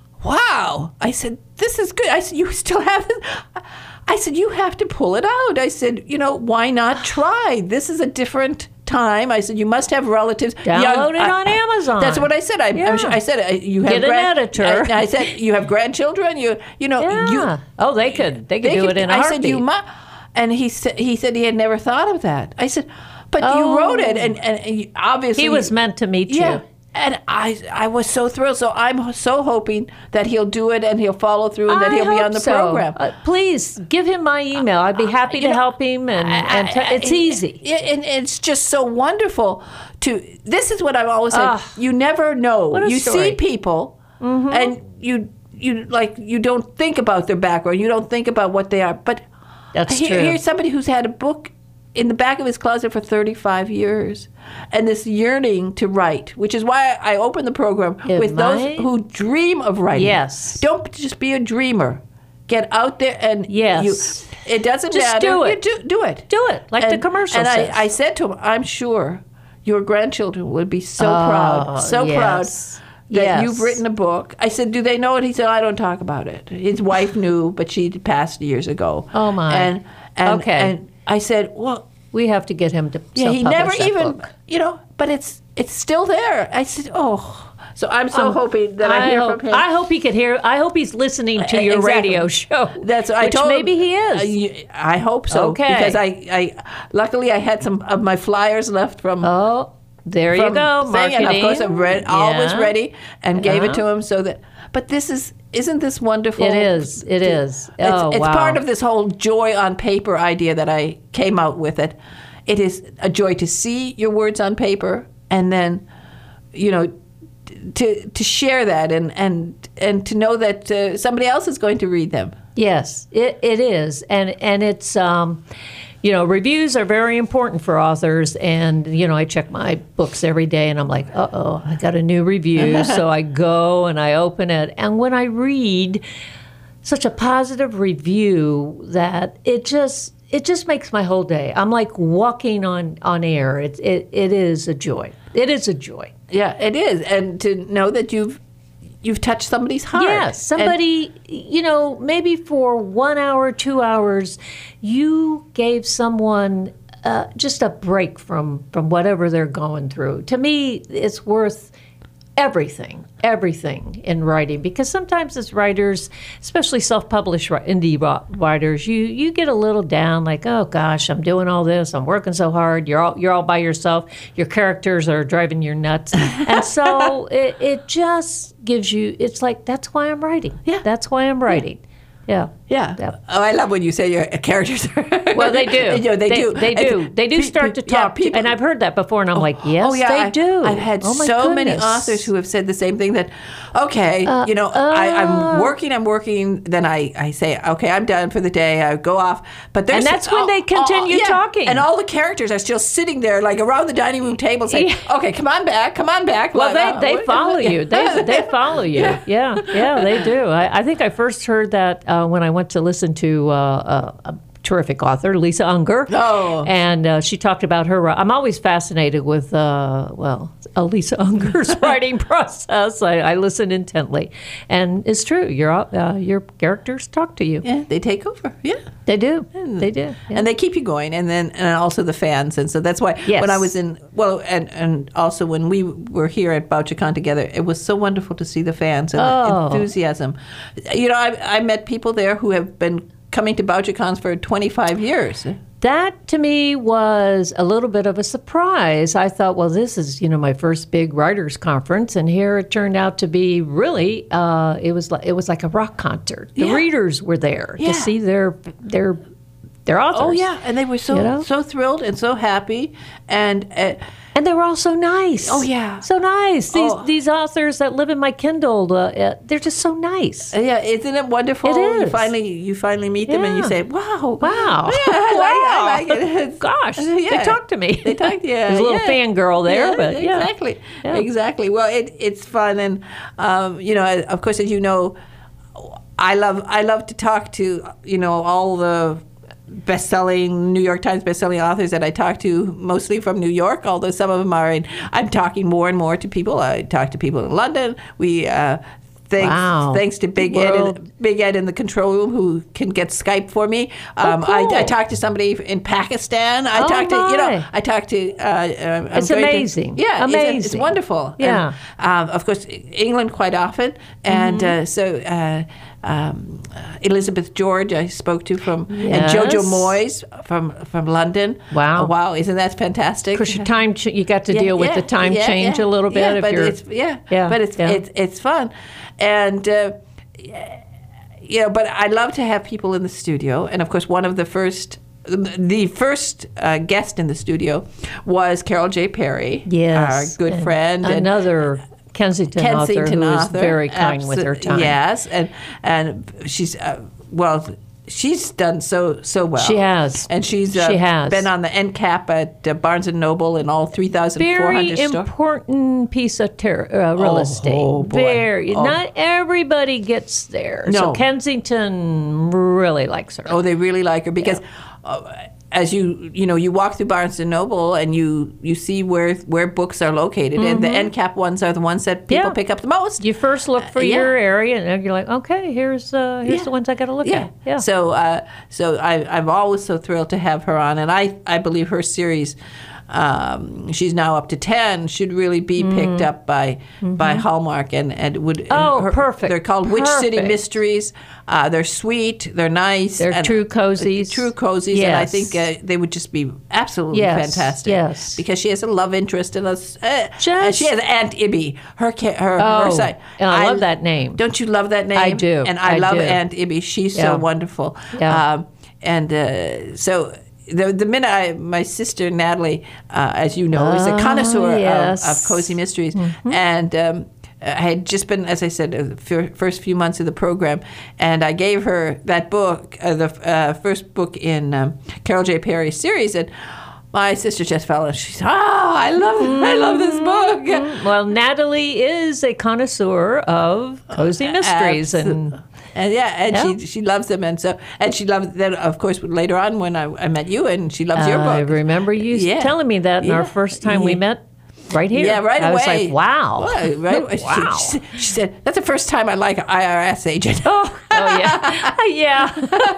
Speaker 1: wow. I said, this is good. I said, you still have it? I said, you have to pull it out. I said, you know, why not try? This is a different time. I said, you must have relatives.
Speaker 2: Download it
Speaker 1: I-
Speaker 2: on Amazon.
Speaker 1: That's what I said. I,
Speaker 2: Yeah.
Speaker 1: I, I said, uh, you have
Speaker 2: Get an editor.
Speaker 1: I, I said, you have grandchildren. You, you know,
Speaker 2: yeah.
Speaker 1: you.
Speaker 2: oh, they could. They could
Speaker 1: They
Speaker 2: do
Speaker 1: could-
Speaker 2: it in a
Speaker 1: I
Speaker 2: heartbeat.
Speaker 1: said, you must. And he said, he said he had never thought of that. I said, but
Speaker 2: Oh.
Speaker 1: you wrote it, and, and, and you- obviously
Speaker 2: He was meant to meet
Speaker 1: yeah.
Speaker 2: you.
Speaker 1: And I, I was so thrilled. So I'm so hoping that he'll do it and he'll follow through and that
Speaker 2: I
Speaker 1: he'll be
Speaker 2: hope
Speaker 1: on the
Speaker 2: so.
Speaker 1: program.
Speaker 2: Uh, please give him my email. I'd be happy
Speaker 1: you
Speaker 2: to
Speaker 1: know,
Speaker 2: help him, and, and t- it's easy.
Speaker 1: It, and it's just so wonderful to. This is what I've always said.
Speaker 2: Ah,
Speaker 1: you never know.
Speaker 2: what a
Speaker 1: You
Speaker 2: story.
Speaker 1: see people, and you you like you don't think about their background. You don't think about what they are. But
Speaker 2: That's
Speaker 1: here,
Speaker 2: true.
Speaker 1: here's somebody who's had a book in the back of his closet for thirty-five years, and this yearning to write, which is why I open the program
Speaker 2: It
Speaker 1: with
Speaker 2: might-
Speaker 1: those who dream of writing.
Speaker 2: Yes.
Speaker 1: Don't just be a dreamer. Get out there and
Speaker 2: Yes.
Speaker 1: you, it doesn't
Speaker 2: Just
Speaker 1: matter.
Speaker 2: do
Speaker 1: You
Speaker 2: it.
Speaker 1: do, do it.
Speaker 2: Do it, like the commercial
Speaker 1: And
Speaker 2: says.
Speaker 1: I, I said to him, I'm sure your grandchildren would be so
Speaker 2: Oh,
Speaker 1: proud, so
Speaker 2: yes.
Speaker 1: proud that
Speaker 2: Yes.
Speaker 1: you've written a book. I said, do they know it? He said, I don't talk about it. His wife knew, but she passed years ago.
Speaker 2: Oh, my.
Speaker 1: And, and,
Speaker 2: Okay.
Speaker 1: and I said, well,
Speaker 2: We have to get him to
Speaker 1: yeah, he
Speaker 2: self-publish
Speaker 1: never
Speaker 2: that
Speaker 1: even,
Speaker 2: book.
Speaker 1: you know, but it's it's still there. I said, oh. So I'm so
Speaker 2: Um,
Speaker 1: hoping that I, hear
Speaker 2: hope,
Speaker 1: from him.
Speaker 2: I hope he could hear. I hope he's listening to
Speaker 1: Uh,
Speaker 2: your
Speaker 1: exactly.
Speaker 2: radio show.
Speaker 1: That's I
Speaker 2: which
Speaker 1: told him.
Speaker 2: maybe he is.
Speaker 1: Uh, you- I hope so.
Speaker 2: Okay.
Speaker 1: Because I, I, luckily I had some of my flyers left from.
Speaker 2: oh, there you
Speaker 1: from
Speaker 2: go.
Speaker 1: thing,
Speaker 2: Marketing.
Speaker 1: and of course I'm read, always
Speaker 2: Yeah.
Speaker 1: ready, and gave
Speaker 2: Yeah.
Speaker 1: it to him so that. But this is isn't this wonderful?
Speaker 2: It is. It is.
Speaker 1: It's,
Speaker 2: Oh,
Speaker 1: it's
Speaker 2: wow.
Speaker 1: part of this whole joy on paper idea that I came out with. It. It is a joy to see your words on paper, and then, you know, to to share that, and and and to know that uh, somebody else is going to read them.
Speaker 2: Yes, it, it is, and and it's um, you know, reviews are very important for authors, and you know, I check my books every day, and I'm like, uh oh, I got a new review, so I go and I open it, and when I read such a positive review, that it just it just makes my whole day. I'm like walking on on air. It it it is a joy. It is a joy.
Speaker 1: Yeah, it is, and to know that you've you've touched somebody's heart.
Speaker 2: Yes, somebody, you know, maybe for one hour, two hours, you gave someone uh, just a break from, from whatever they're going through. To me, it's worth everything, everything in writing, because sometimes as writers, especially self-published ri- indie ro- writers, you you get a little down, like, oh gosh, I'm doing all this, I'm working so hard, you're all you're all by yourself, your characters are driving you nuts, and so it, it just gives you, it's like, that's why I'm writing.
Speaker 1: Yeah.
Speaker 2: That's why I'm writing. Yeah.
Speaker 1: Yeah.
Speaker 2: Yeah.
Speaker 1: Oh, I love when you say your characters are.
Speaker 2: Well, they do.
Speaker 1: You know, they, do.
Speaker 2: They do.
Speaker 1: And
Speaker 2: They do
Speaker 1: pe-
Speaker 2: start
Speaker 1: pe-
Speaker 2: to talk.
Speaker 1: Yeah, people,
Speaker 2: and I've heard that before, and I'm like, yes,
Speaker 1: oh, yeah,
Speaker 2: they
Speaker 1: I,
Speaker 2: do.
Speaker 1: I've had
Speaker 2: oh, my
Speaker 1: so many
Speaker 2: goodness.
Speaker 1: authors who have said the same thing that, okay, you know, I, I'm working, I'm working, then I, I say, okay, I'm done for the day, I go off. But there's,
Speaker 2: And that's when they continue
Speaker 1: yeah,
Speaker 2: talking.
Speaker 1: And all the characters are still sitting there, like around the dining room table saying,
Speaker 2: Yeah.
Speaker 1: okay, come on back, come on back.
Speaker 2: Well,
Speaker 1: Uh,
Speaker 2: they, they
Speaker 1: what-
Speaker 2: follow you. They they follow you. Yeah, yeah, they do. I, I think I first heard that uh, when I went to listen to uh, a, a terrific author, Lisa Unger.
Speaker 1: Oh.
Speaker 2: And uh, she talked about her. I'm always fascinated with, uh, well, uh, Lisa Unger's writing process. I, I listen intently. And it's true. Your, uh, your characters talk to you.
Speaker 1: Yeah, they take over. Yeah.
Speaker 2: They do. They do. Yeah.
Speaker 1: And they keep you going, and then and also the fans, and so that's why
Speaker 2: Yes.
Speaker 1: when I was in well, and and also when we were here at BoucherCon together, it was so wonderful to see the fans and
Speaker 2: Oh.
Speaker 1: the enthusiasm. You know, I I met people there who have been coming to BoucherCons for twenty-five years.
Speaker 2: That to me was a little bit of a surprise. I thought, well, this is you know my first big writers conference, and here it turned out to be really uh, it was like it was like a rock concert. The
Speaker 1: Yeah.
Speaker 2: readers were there
Speaker 1: Yeah.
Speaker 2: to see their their their authors.
Speaker 1: Oh yeah, and they were so
Speaker 2: You know?
Speaker 1: so thrilled and so happy, and uh,
Speaker 2: and they were all so nice.
Speaker 1: Oh, yeah.
Speaker 2: so nice. These
Speaker 1: Oh.
Speaker 2: these authors that live in my Kindle, uh, uh, they're just so nice.
Speaker 1: yeah, isn't it wonderful?
Speaker 2: It
Speaker 1: You
Speaker 2: is.
Speaker 1: finally you finally meet them and you
Speaker 2: Yeah.
Speaker 1: say, wow,
Speaker 2: Wow.
Speaker 1: yeah, I
Speaker 2: Wow.
Speaker 1: like, I like it. It's-
Speaker 2: Gosh, they
Speaker 1: yeah.
Speaker 2: talked to me.
Speaker 1: They talked, yeah.
Speaker 2: There's a little
Speaker 1: yeah.
Speaker 2: fangirl there,
Speaker 1: yeah,
Speaker 2: but yeah.
Speaker 1: exactly,
Speaker 2: Yeah.
Speaker 1: exactly. Well, it, it's fun, and um, you know, of course, as you know, I love I love to talk to you know all the best-selling New York Times best-selling authors that I talk to, mostly from New York. Although some of them are in, I'm talking more and more to people. I talk to people in London. We. Uh, Thanks,
Speaker 2: Wow.
Speaker 1: thanks to Big Ed,
Speaker 2: World.
Speaker 1: in, Big Ed in the control room who can get Skype for me. Um,
Speaker 2: cool.
Speaker 1: I, I talked to somebody in Pakistan. I
Speaker 2: Oh,
Speaker 1: talked to you know.
Speaker 2: my.
Speaker 1: I talked to. Uh, uh, I'm
Speaker 2: It's
Speaker 1: going to-
Speaker 2: amazing.
Speaker 1: yeah, it's- It's,
Speaker 2: Amazing.
Speaker 1: wonderful.
Speaker 2: Yeah.
Speaker 1: And, um, of course, England quite often, and
Speaker 2: Mm-hmm.
Speaker 1: uh, so. Uh, um, uh, Elizabeth George, I spoke to from, and
Speaker 2: Yes.
Speaker 1: Jojo Moyes from from London.
Speaker 2: Wow.
Speaker 1: Oh, wow! Isn't that fantastic?
Speaker 2: Because your time, ch- you got to
Speaker 1: Yeah,
Speaker 2: deal with
Speaker 1: yeah,
Speaker 2: the time
Speaker 1: yeah,
Speaker 2: change
Speaker 1: yeah,
Speaker 2: a little bit.
Speaker 1: Yeah,
Speaker 2: if
Speaker 1: but
Speaker 2: you're,
Speaker 1: it's yeah,
Speaker 2: Yeah,
Speaker 1: but it's
Speaker 2: yeah.
Speaker 1: it's it's fun, and uh, you know. But I love to have people in the studio, and of course, one of the first. The first uh, guest in the studio was Carol J. Perry,
Speaker 2: yes,
Speaker 1: our good
Speaker 2: and
Speaker 1: friend, and
Speaker 2: another Kensington,
Speaker 1: Kensington
Speaker 2: author who is
Speaker 1: author,
Speaker 2: very kind with her
Speaker 1: Abso-
Speaker 2: time.
Speaker 1: Yes, and and she's uh, well, she's done so so well.
Speaker 2: She has.
Speaker 1: and she's uh,
Speaker 2: She has.
Speaker 1: been on the end cap at uh, Barnes and Noble and all three thousand four
Speaker 2: Very
Speaker 1: hundred stores.
Speaker 2: important piece of ter- uh, real
Speaker 1: Oh,
Speaker 2: estate.
Speaker 1: oh, boy.
Speaker 2: Very.
Speaker 1: Oh.
Speaker 2: Not everybody gets there. So
Speaker 1: No.
Speaker 2: Kensington really likes her.
Speaker 1: Oh, they really like her because. Uh, as you you know you walk through Barnes and Noble and you you see where where books are located, and the end cap ones are the ones that people
Speaker 2: Yeah.
Speaker 1: pick up the most.
Speaker 2: You first look for
Speaker 1: Uh, yeah.
Speaker 2: your area, and then you're like, okay, here's uh, here's
Speaker 1: Yeah.
Speaker 2: the ones I got to look
Speaker 1: Yeah.
Speaker 2: at. Yeah.
Speaker 1: So, uh, so I, I'm always so thrilled to have her on, and I, I believe her series, um, she's now up to ten, should really be picked up by by Hallmark, and and would.
Speaker 2: Mm-hmm. Oh,
Speaker 1: her-
Speaker 2: perfect.
Speaker 1: They're called Witch City
Speaker 2: Perfect.
Speaker 1: Mysteries. Uh, they're sweet. They're nice.
Speaker 2: They're
Speaker 1: and-
Speaker 2: true cozies.
Speaker 1: True cozies, and I
Speaker 2: Yes.
Speaker 1: think uh, they would just be absolutely
Speaker 2: Yes,
Speaker 1: fantastic.
Speaker 2: yes.
Speaker 1: Because she has a love interest in us. Uh, and
Speaker 2: Just-
Speaker 1: she has Aunt Ibby. Her ca- her her
Speaker 2: Oh,
Speaker 1: side.
Speaker 2: and I love that name.
Speaker 1: Don't you love that name?
Speaker 2: I do.
Speaker 1: And I,
Speaker 2: I
Speaker 1: love
Speaker 2: do.
Speaker 1: Aunt Ibby. She's
Speaker 2: Yeah.
Speaker 1: so wonderful.
Speaker 2: Yeah.
Speaker 1: Um, and uh, so the the minute I, my sister Natalie, uh, as you know, is a
Speaker 2: Ah,
Speaker 1: connoisseur
Speaker 2: yes.
Speaker 1: of, of cozy mysteries, and. Um, I had just been, as I said, the fir- first few months of the program, and I gave her that book, uh, the uh, first book in um, Carol J. Perry's series, and my sister just fell and she said, "Oh, I love, I love this book."
Speaker 2: Well, Natalie is a connoisseur of cozy mysteries,
Speaker 1: Abso-
Speaker 2: and
Speaker 1: and yeah, and
Speaker 2: Yeah.
Speaker 1: she she loves them, and so and she loves then of course later on when I, I met you, and she loves your
Speaker 2: I
Speaker 1: book.
Speaker 2: remember you
Speaker 1: Yeah.
Speaker 2: telling me that in our
Speaker 1: Yeah.
Speaker 2: first time we
Speaker 1: Yeah.
Speaker 2: met. Right here.
Speaker 1: Yeah, right
Speaker 2: I
Speaker 1: away.
Speaker 2: was like, wow.
Speaker 1: Right, right.
Speaker 2: Wow.
Speaker 1: She, she, she said, "That's the first time I like an I R S agent."
Speaker 2: Oh, oh yeah. yeah.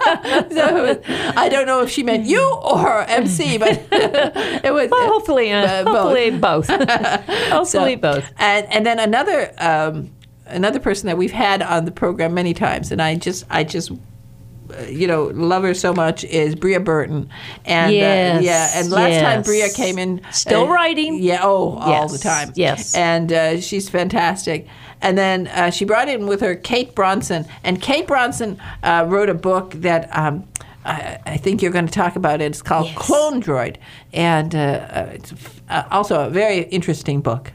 Speaker 1: So I don't know if she meant you or M C, but it was
Speaker 2: Well, hopefully, uh,
Speaker 1: uh, both.
Speaker 2: hopefully both. hopefully
Speaker 1: So-
Speaker 2: both.
Speaker 1: And and then another um, another person that we've had on the program many times, and I just I just you know, love her so much is Bria Burton. And
Speaker 2: Yes,
Speaker 1: uh, yeah, and last time
Speaker 2: yes.
Speaker 1: Bria came in,
Speaker 2: Still
Speaker 1: uh,
Speaker 2: writing.
Speaker 1: Yeah, oh, all
Speaker 2: Yes,
Speaker 1: the time.
Speaker 2: yes.
Speaker 1: And uh, she's fantastic. And then uh, she brought in with her Kate Bronson, and Kate Bronson uh, wrote a book that um, I, I think you're going to talk about. It. It's called
Speaker 2: Yes.
Speaker 1: Clone Droid, and uh, uh, it's uh, also a very interesting book.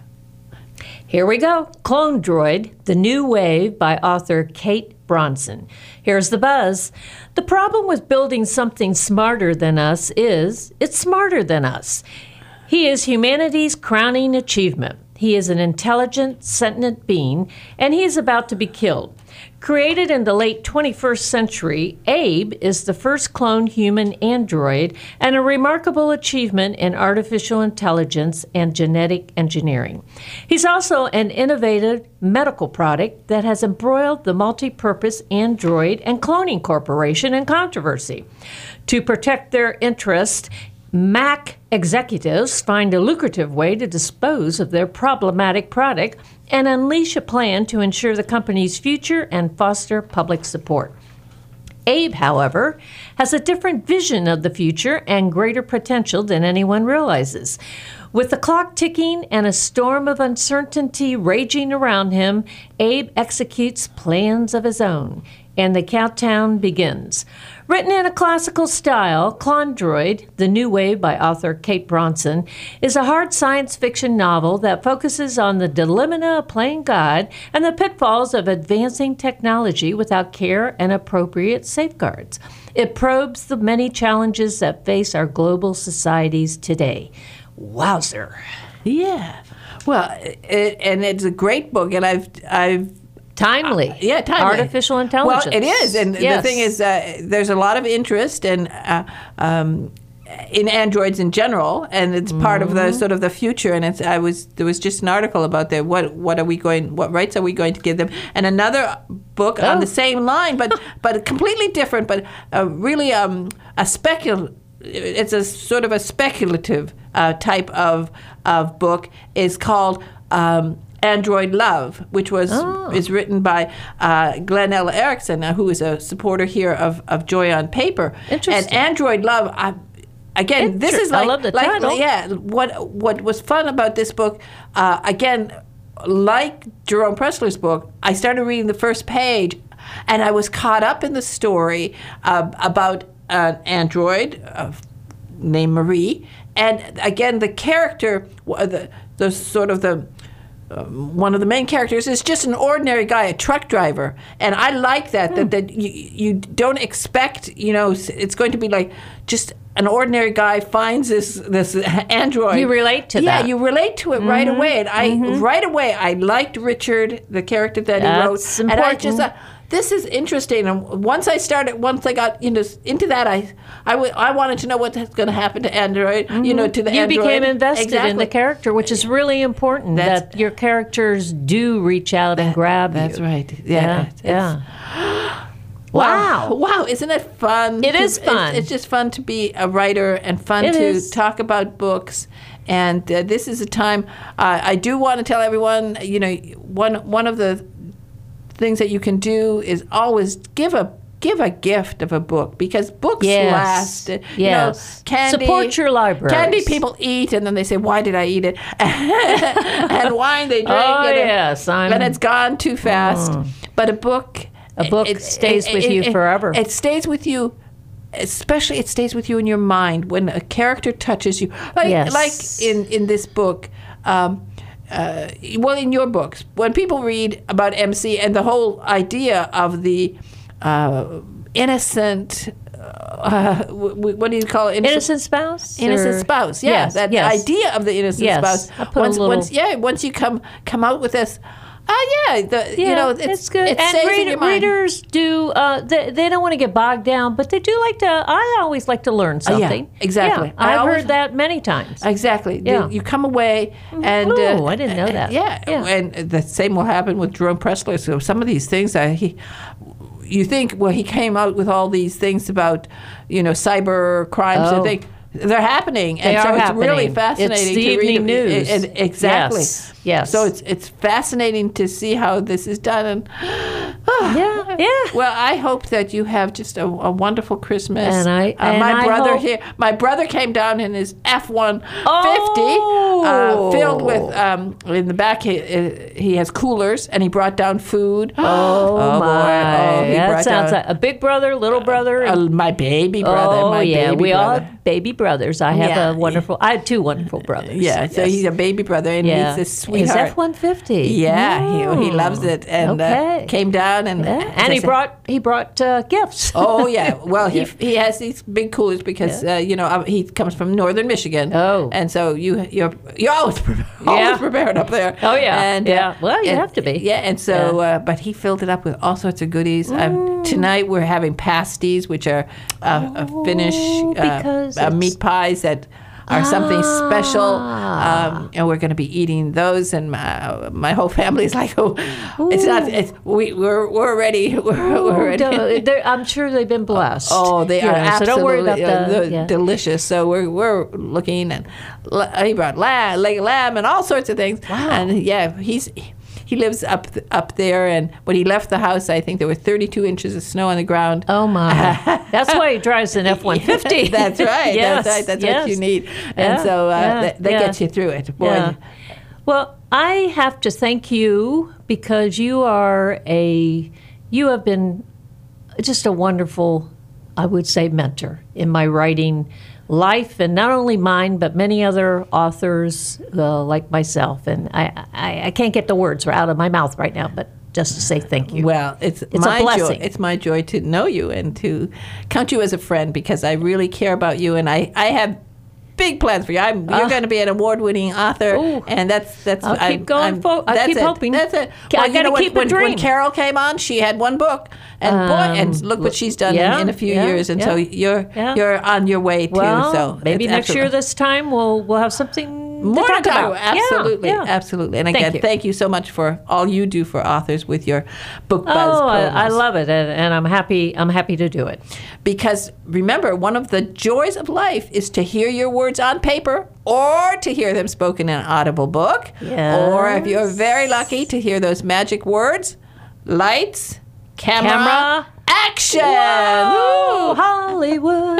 Speaker 2: Here we go. Clone Droid, The New Wave by author Kate Bronson. Here's the buzz. The problem with building something smarter than us is it's smarter than us. He is humanity's crowning achievement. He is an intelligent, sentient being, and he is about to be killed. Created in the late twenty-first century, Abe is the first cloned human android and a remarkable achievement in artificial intelligence and genetic engineering. He's also an innovative medical product that has embroiled the multi-purpose Android and Cloning Corporation in controversy. To protect their interest, Mac executives find a lucrative way to dispose of their problematic product and unleash a plan to ensure the company's future and foster public support. Abe, however, has a different vision of the future and greater potential than anyone realizes. With the clock ticking and a storm of uncertainty raging around him, Abe executes plans of his own, and the countdown begins. Written in a classical style, Clone Droid, The New Wave by author Kate Bronson, is a hard science fiction novel that focuses on the dilemma of playing God and the pitfalls of advancing technology without care and appropriate safeguards. It probes the many challenges that face our global societies today. Wowzer.
Speaker 1: Yeah. Well, it, and it's a great book, and I've I've
Speaker 2: Timely.
Speaker 1: Uh, yeah, timely.
Speaker 2: Artificial intelligence.
Speaker 1: Well, it is, and
Speaker 2: Yes.
Speaker 1: the thing is, uh, there's a lot of interest in uh, um, in androids in general, and it's part of the sort of the future. And it's I was there was just an article about that. What what are we going? What rights are we going to give them? And another book on
Speaker 2: Oh.
Speaker 1: the same line, but but completely different, but uh, really um, a specul. It's a sort of a speculative uh, type of of book. Is called. Um, Android Love, which was
Speaker 2: Oh.
Speaker 1: is written by uh, Glenn L. Erickson, uh, who is a supporter here of, of Joy on Paper.
Speaker 2: Interesting.
Speaker 1: And Android Love, I, again, this
Speaker 2: Inter-
Speaker 1: is like,
Speaker 2: I love the
Speaker 1: like
Speaker 2: title.
Speaker 1: yeah. What what was fun about this book, uh, again, like Jerome Pressler's book, I started reading the first page, and I was caught up in the story uh, about an android uh, named Marie, and again, the character, the the sort of the Um, one of the main characters is just an ordinary guy, a truck driver, and I like that. That that you, you don't expect, you know, it's going to be like just an ordinary guy finds this this android.
Speaker 2: You relate to
Speaker 1: yeah,
Speaker 2: that.
Speaker 1: you relate to it right away, and I right away I liked Richard, the character that he wrote,
Speaker 2: That's
Speaker 1: and I
Speaker 2: important.
Speaker 1: just thought, this is interesting. And once I started, once I got you know into that, I I, w- I wanted to know what's going to happen to Android. You know, to the
Speaker 2: You
Speaker 1: android.
Speaker 2: became invested
Speaker 1: exactly.
Speaker 2: in the character, which is really important.
Speaker 1: That's-
Speaker 2: that your characters do reach out and grab you.
Speaker 1: That's right. Yeah.
Speaker 2: Yeah.
Speaker 1: it's-
Speaker 2: yeah.
Speaker 1: Wow.
Speaker 2: Wow.
Speaker 1: Wow. Isn't it fun?
Speaker 2: It
Speaker 1: to-
Speaker 2: is fun.
Speaker 1: It's, it's just fun to be a writer and fun
Speaker 2: It
Speaker 1: to
Speaker 2: is.
Speaker 1: talk about books. And uh, this is a time uh, I do want to tell everyone, you know, one one of the things that you can do is always give a give a gift of a book, because books
Speaker 2: Yes.
Speaker 1: last. You
Speaker 2: Yes.
Speaker 1: know, candy,
Speaker 2: Support your libraries.
Speaker 1: Candy people eat, and then they say, "Why did I eat it?" And wine they drink.
Speaker 2: Oh,
Speaker 1: and, it-
Speaker 2: yes, I'm-
Speaker 1: and it's gone too fast. But a book,
Speaker 2: A book stays with you forever.
Speaker 1: It stays with you. Especially, it stays with you in your mind when a character touches you. Like,
Speaker 2: Yes.
Speaker 1: like in, in this book, um, uh, well, in your books, when people read about M C and the whole idea of the uh, innocent, uh, w- w- what do you call it?
Speaker 2: Innocent spouse?
Speaker 1: Innocent
Speaker 2: or-
Speaker 1: spouse, yeah.
Speaker 2: Yes,
Speaker 1: that
Speaker 2: yes.
Speaker 1: idea of the innocent
Speaker 2: Yes,
Speaker 1: spouse.
Speaker 2: I put a
Speaker 1: once,
Speaker 2: little-
Speaker 1: once, yeah, once you come come out with this, oh yeah, the,
Speaker 2: Yeah,
Speaker 1: you know, it's,
Speaker 2: it's good.
Speaker 1: It
Speaker 2: and
Speaker 1: stays
Speaker 2: read-
Speaker 1: in your mind.
Speaker 2: readers do, uh, they, they don't want to get bogged down, but they do like to, I always like to learn
Speaker 1: Oh, yeah,
Speaker 2: something.
Speaker 1: exactly.
Speaker 2: Yeah,
Speaker 1: I
Speaker 2: I've
Speaker 1: always-
Speaker 2: heard that many times.
Speaker 1: Exactly.
Speaker 2: Yeah.
Speaker 1: You, you come away and
Speaker 2: Ooh,
Speaker 1: uh,
Speaker 2: I didn't know that.
Speaker 1: Yeah,
Speaker 2: Yeah.
Speaker 1: and the same will happen with Jerome Pressler. So some of these things, uh, he, you think, well, he came out with all these things about, you know, cyber crimes.
Speaker 2: Oh.
Speaker 1: and things. They're happening,
Speaker 2: They
Speaker 1: and so
Speaker 2: are
Speaker 1: it's really
Speaker 2: happening.
Speaker 1: fascinating
Speaker 2: It's the
Speaker 1: to
Speaker 2: evening
Speaker 1: read.
Speaker 2: news.
Speaker 1: And exactly.
Speaker 2: Yes, yes.
Speaker 1: So it's it's fascinating to see how this is done, and
Speaker 2: Yeah, yeah.
Speaker 1: Well, I hope that you have just a, a wonderful Christmas.
Speaker 2: And I-
Speaker 1: uh,
Speaker 2: and
Speaker 1: my
Speaker 2: I
Speaker 1: brother
Speaker 2: hope-
Speaker 1: here, my brother came down in his F one fifty,
Speaker 2: Oh.
Speaker 1: uh, filled with um, in the back. He, uh, he has coolers, and he brought down food.
Speaker 2: Oh,
Speaker 1: boy.
Speaker 2: my.
Speaker 1: Oh, he
Speaker 2: that
Speaker 1: brought
Speaker 2: sounds
Speaker 1: down-
Speaker 2: like a big brother, little brother.
Speaker 1: Uh,
Speaker 2: and-
Speaker 1: my baby brother.
Speaker 2: oh,
Speaker 1: my
Speaker 2: yeah.
Speaker 1: baby
Speaker 2: We all
Speaker 1: brother.
Speaker 2: have baby brothers. I have
Speaker 1: Yeah.
Speaker 2: a wonderful, I have two wonderful brothers.
Speaker 1: Yeah, so
Speaker 2: Yes.
Speaker 1: he's a baby brother, and
Speaker 2: yeah.
Speaker 1: he's a sweetheart.
Speaker 2: His F one fifty.
Speaker 1: Yeah, he, he loves it, and
Speaker 2: Okay.
Speaker 1: uh, came down and
Speaker 2: Yeah. And he brought he brought uh, gifts.
Speaker 1: Oh yeah, well he he has these big coolers because uh, you know uh, he comes from northern Michigan.
Speaker 2: Oh.
Speaker 1: and so you you're you're always pre- always
Speaker 2: Yeah.
Speaker 1: prepared up there.
Speaker 2: Oh, yeah.
Speaker 1: and
Speaker 2: Yeah. Well, you
Speaker 1: and-
Speaker 2: have to be.
Speaker 1: Yeah, and so
Speaker 2: Yeah.
Speaker 1: Uh, but he filled it up with all sorts of goodies. Um, tonight we're having pasties, which are uh, a Finnish
Speaker 2: Oh,
Speaker 1: uh,
Speaker 2: because
Speaker 1: uh,
Speaker 2: it's-
Speaker 1: meat pies that are something special,
Speaker 2: Ah.
Speaker 1: um, and we're going to be eating those. And my, my whole family's like, oh, it's not. It's, we we're we're ready. We're, we're ready.
Speaker 2: Don't- they're- I'm sure they've been blessed.
Speaker 1: Oh, they are
Speaker 2: Yeah,
Speaker 1: absolutely
Speaker 2: So don't worry about
Speaker 1: uh,
Speaker 2: the,
Speaker 1: they're
Speaker 2: yeah.
Speaker 1: delicious. So we're we're looking, and la- he brought lamb, leg of lamb, and all sorts of things.
Speaker 2: Wow.
Speaker 1: And yeah, he's he lives up th- up there. And when he left the house, I think there were thirty-two inches of snow on the ground.
Speaker 2: Oh my! That's why he drives an F one fifty.
Speaker 1: That's right.
Speaker 2: Yes,
Speaker 1: That's right. That's
Speaker 2: yes.
Speaker 1: what you need.
Speaker 2: Yeah,
Speaker 1: And so uh,
Speaker 2: yeah,
Speaker 1: that, that
Speaker 2: yeah.
Speaker 1: gets you through it. Boy.
Speaker 2: Yeah. Well, I have to thank you because you are a you have been just a wonderful, I would say, mentor in my writing life, and not only mine, but many other authors uh, like myself. And I, I, I can't get the words out of my mouth right now, but just to say thank you.
Speaker 1: Well, it's,
Speaker 2: It's a
Speaker 1: my
Speaker 2: blessing.
Speaker 1: joy. It's my joy to know you and to count you as a friend because I really care about you, and I, I have big plans for you. I'm, you're
Speaker 2: Ah.
Speaker 1: going to be an award-winning author,
Speaker 2: Ooh.
Speaker 1: and that's that's.
Speaker 2: I'll keep
Speaker 1: I'm-
Speaker 2: going
Speaker 1: I'm-
Speaker 2: fo- I'll
Speaker 1: that's
Speaker 2: keep
Speaker 1: it.
Speaker 2: hoping.
Speaker 1: That's it.
Speaker 2: I
Speaker 1: Well, you
Speaker 2: gotta
Speaker 1: know, when,
Speaker 2: keep a
Speaker 1: when, when
Speaker 2: dream.
Speaker 1: Carol came on, she had one book, and boy, and
Speaker 2: Um,
Speaker 1: look what she's done
Speaker 2: yeah,
Speaker 1: in, in a few
Speaker 2: yeah,
Speaker 1: years, and so
Speaker 2: yeah,
Speaker 1: you're
Speaker 2: yeah.
Speaker 1: you're on your way too.
Speaker 2: well,
Speaker 1: so
Speaker 2: maybe
Speaker 1: it's
Speaker 2: next year
Speaker 1: absolutely-
Speaker 2: this time we'll we'll have something
Speaker 1: more
Speaker 2: to talk about. Yeah,
Speaker 1: Absolutely,
Speaker 2: yeah.
Speaker 1: absolutely. And
Speaker 2: Thank
Speaker 1: again,
Speaker 2: you.
Speaker 1: thank you so much for all you do for authors with your book buzz.
Speaker 2: Oh, I, I
Speaker 1: programs.
Speaker 2: love it, and, and I'm happy. I'm happy to do it.
Speaker 1: Because remember, one of the joys of life is to hear your words on paper or to hear them spoken in an audible book.
Speaker 2: Yes.
Speaker 1: Or if you're very lucky to hear those magic words, lights, camera,
Speaker 2: Camera.
Speaker 1: action.
Speaker 2: Oh,
Speaker 1: Woo!
Speaker 2: Hollywood.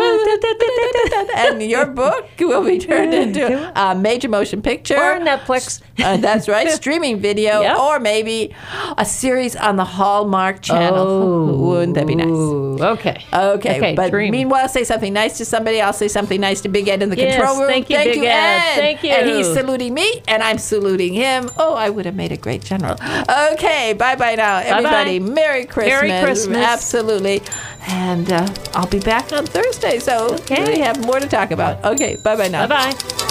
Speaker 1: And your book will be turned into a major motion picture.
Speaker 2: Or Netflix.
Speaker 1: Uh, that's right, streaming video,
Speaker 2: Yep.
Speaker 1: or maybe a series on the Hallmark Channel.
Speaker 2: Oh,
Speaker 1: Wouldn't that be nice?
Speaker 2: Ooh, okay.
Speaker 1: Okay,
Speaker 2: Okay,
Speaker 1: but
Speaker 2: dream.
Speaker 1: meanwhile, say something nice to somebody. I'll say something nice to Big Ed in the
Speaker 2: Yes,
Speaker 1: control room.
Speaker 2: thank you, Big Ed. Thank you.
Speaker 1: And he's saluting me, and I'm saluting him. Oh, I would have made a great general. Okay, bye-bye now, everybody. Merry Christmas.
Speaker 2: Merry Christmas.
Speaker 1: Absolutely. And uh, I'll be back on Thursday, so
Speaker 2: Okay.
Speaker 1: we have more to talk about. Okay, bye-bye now.
Speaker 2: Bye bye.